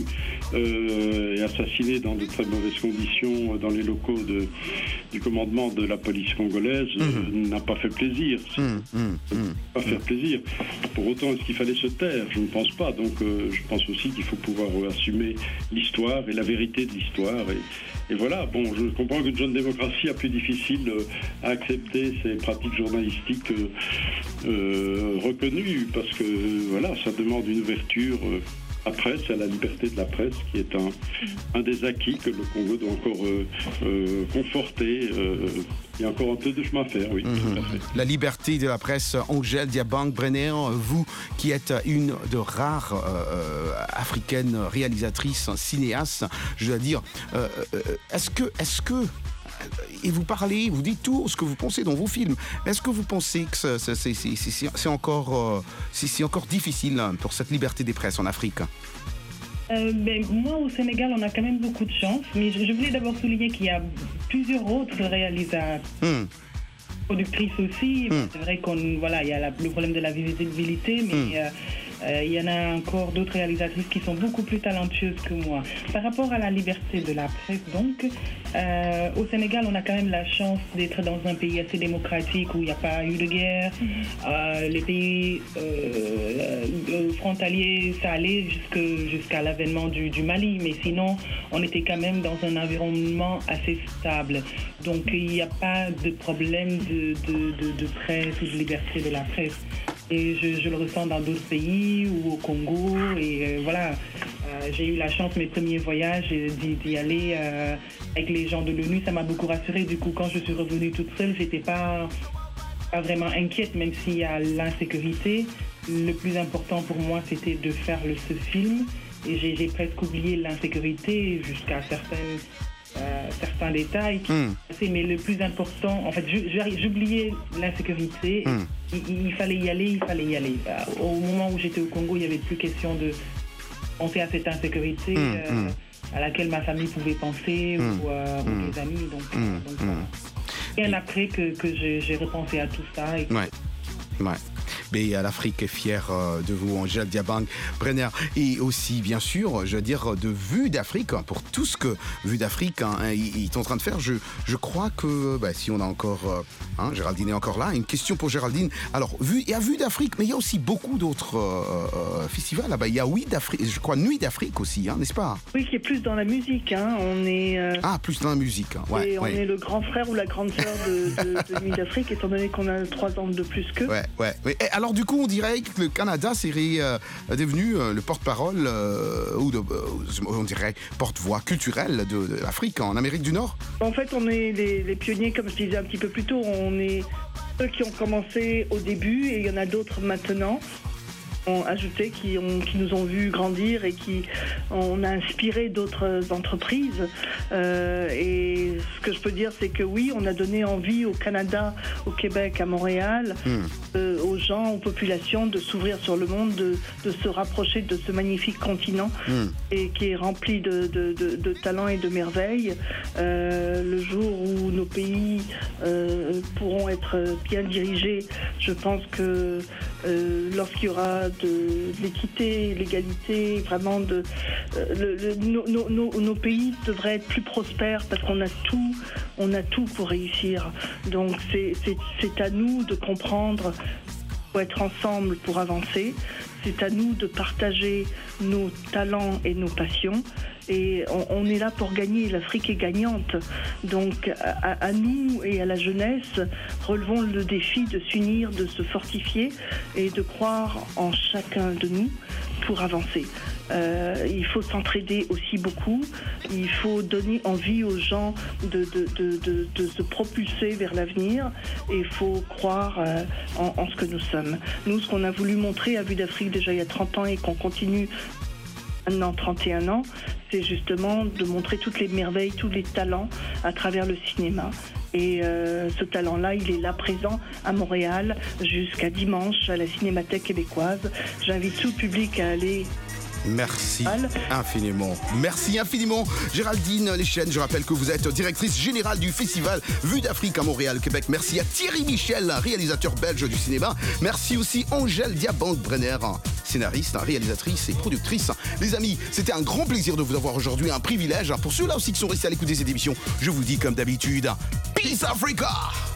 euh, et assassiné dans de très mauvaises conditions dans les locaux de, du commandement de la police congolaise mmh. euh, n'a pas fait plaisir. Mmh, mmh, mmh. Pas faire plaisir. Pour autant, est-ce qu'il fallait se taire? Je ne pense pas. Donc, euh, je pense aussi qu'il faut pouvoir euh, assumer l'histoire et la vérité de l'histoire. Et, et voilà. Bon, je comprends qu'une jeune démocratie a plus difficile euh, à accepter ces pratiques journalistiques euh, euh, reconnues parce que euh, voilà, ça demande une ouverture. Euh, La presse, à la liberté de la presse, qui est un, un des acquis que le Congo doit encore euh, euh, conforter. Euh, il y a encore un peu de chemin à faire, oui. Mmh. Tout à fait. La liberté de la presse, Angèle Diabang-Brenner, vous qui êtes une de rares euh, africaines réalisatrices, cinéastes, je dois dire, euh, est-ce que, est-ce que et vous parlez, vous dites tout ce que vous pensez dans vos films. Est-ce que vous pensez que c'est, c'est, c'est, c'est, c'est, encore, euh, c'est, c'est encore difficile pour cette liberté des presses en Afrique? Euh, ben, moi, au Sénégal, on a quand même beaucoup de chance. Mais je, je voulais d'abord souligner qu'il y a plusieurs autres réalisateurs, mmh. productrices aussi. Mmh. C'est vrai qu'on, voilà, il y a la, le problème de la visibilité, mais mmh. euh, Euh, il y en a encore d'autres réalisatrices qui sont beaucoup plus talentueuses que moi. Par rapport à la liberté de la presse, donc, euh, au Sénégal, on a quand même la chance d'être dans un pays assez démocratique où il n'y a pas eu de guerre. Euh, les pays euh, euh, frontaliers, ça allait jusque, jusqu'à l'avènement du, du Mali, mais sinon, on était quand même dans un environnement assez stable. Donc, il n'y a pas de problème de, de, de, de presse ou de liberté de la presse. Et je, je le ressens dans d'autres pays ou au Congo. Et euh, voilà, euh, j'ai eu la chance, mes premiers voyages, d'y, d'y aller euh, avec les gens de l'ONU. Ça m'a beaucoup rassurée. Du coup, quand je suis revenue toute seule, j'étais pas, pas vraiment inquiète, même s'il y a l'insécurité. Le plus important pour moi, c'était de faire le, ce film. Et j'ai, j'ai presque oublié l'insécurité jusqu'à certaines... Euh, certains détails qui mm. mais le plus important, en fait, j'oubliais l'insécurité. Mm. Il, il fallait y aller, il fallait y aller. Au moment où j'étais au Congo, il n'y avait plus question de penser à cette insécurité mm. euh, mm. à laquelle ma famille pouvait penser mm. ou, euh, mm. ou mes amis. Donc, mm. donc mm. bien après que, que j'ai, j'ai repensé à tout ça. Et ouais. Ouais. Mais l'Afrique est fière de vous, Angèle Diabang-Brenner. Et aussi, bien sûr, je veux dire, de Vue d'Afrique, pour tout ce que Vue d'Afrique hein, est en train de faire. Je, je crois que, bah, si on a encore, hein, Géraldine est encore là, une question pour Géraldine. Alors, Vue, il y a Vue d'Afrique, mais il y a aussi beaucoup d'autres euh, festivals là-bas. Il y a Oui d'Afrique, je crois Nuit d'Afrique aussi, hein, n'est-ce pas? Oui, qui est plus dans la musique. Hein. On est, euh... Ah, plus dans la musique. Hein. Ouais, et on ouais. est le grand frère ou la grande sœur de, de, de Nuit d'Afrique, étant donné qu'on a trois ans de plus qu'eux. Ouais, ouais, ouais. Et alors, du coup, on dirait que le Canada serait euh, devenu euh, le porte-parole euh, ou de, euh, on dirait porte-voix culturelle de, de l'Afrique en Amérique du Nord. En fait, on est les, les pionniers, comme je disais un petit peu plus tôt. On est ceux qui ont commencé au début et il y en a d'autres maintenant. Ont ajouté, qui, ont, qui nous ont vu grandir et qui on a inspiré d'autres entreprises. Euh, et ce que je peux dire, c'est que oui, on a donné envie au Canada, au Québec, à Montréal, mm. euh, aux gens, aux populations de s'ouvrir sur le monde, de, de se rapprocher de ce magnifique continent mm. et qui est rempli de, de, de, de talents et de merveilles. Euh, le jour où nos pays euh, pourront être bien dirigés, je pense que euh, lorsqu'il y aura de l'équité, l'égalité, vraiment de euh, le, le, nos, nos, nos, nos pays devraient être plus prospères parce qu'on a tout, on a tout pour réussir. Donc c'est, c'est, c'est à nous de comprendre, pour être ensemble pour avancer. C'est à nous de partager nos talents et nos passions. Et on, on est là pour gagner. L'Afrique est gagnante. Donc à, à nous et à la jeunesse, relevons le défi de s'unir, de se fortifier et de croire en chacun de nous pour avancer. Euh, il faut s'entraider aussi beaucoup. Il faut donner envie aux gens de, de, de, de, de se propulser vers l'avenir. Et il faut croire euh, en, en ce que nous sommes. Nous, ce qu'on a voulu montrer à Vue d'Afrique déjà il y a trente ans et qu'on continue maintenant trente et un ans, c'est justement de montrer toutes les merveilles, tous les talents à travers le cinéma. Et euh, ce talent-là, il est là présent à Montréal jusqu'à dimanche à la Cinémathèque québécoise. J'invite tout le public à aller. Merci infiniment. Merci infiniment, Géraldine Lechaine. Je rappelle que vous êtes directrice générale du festival Vue d'Afrique à Montréal, Québec. Merci à Thierry Michel, réalisateur belge du cinéma. Merci aussi Angèle Diaband-Brenner, scénariste, réalisatrice et productrice. Les amis, c'était un grand plaisir de vous avoir aujourd'hui, un privilège. Pour ceux-là aussi qui sont restés à l'écoute de cette émission, je vous dis comme d'habitude, Peace Africa!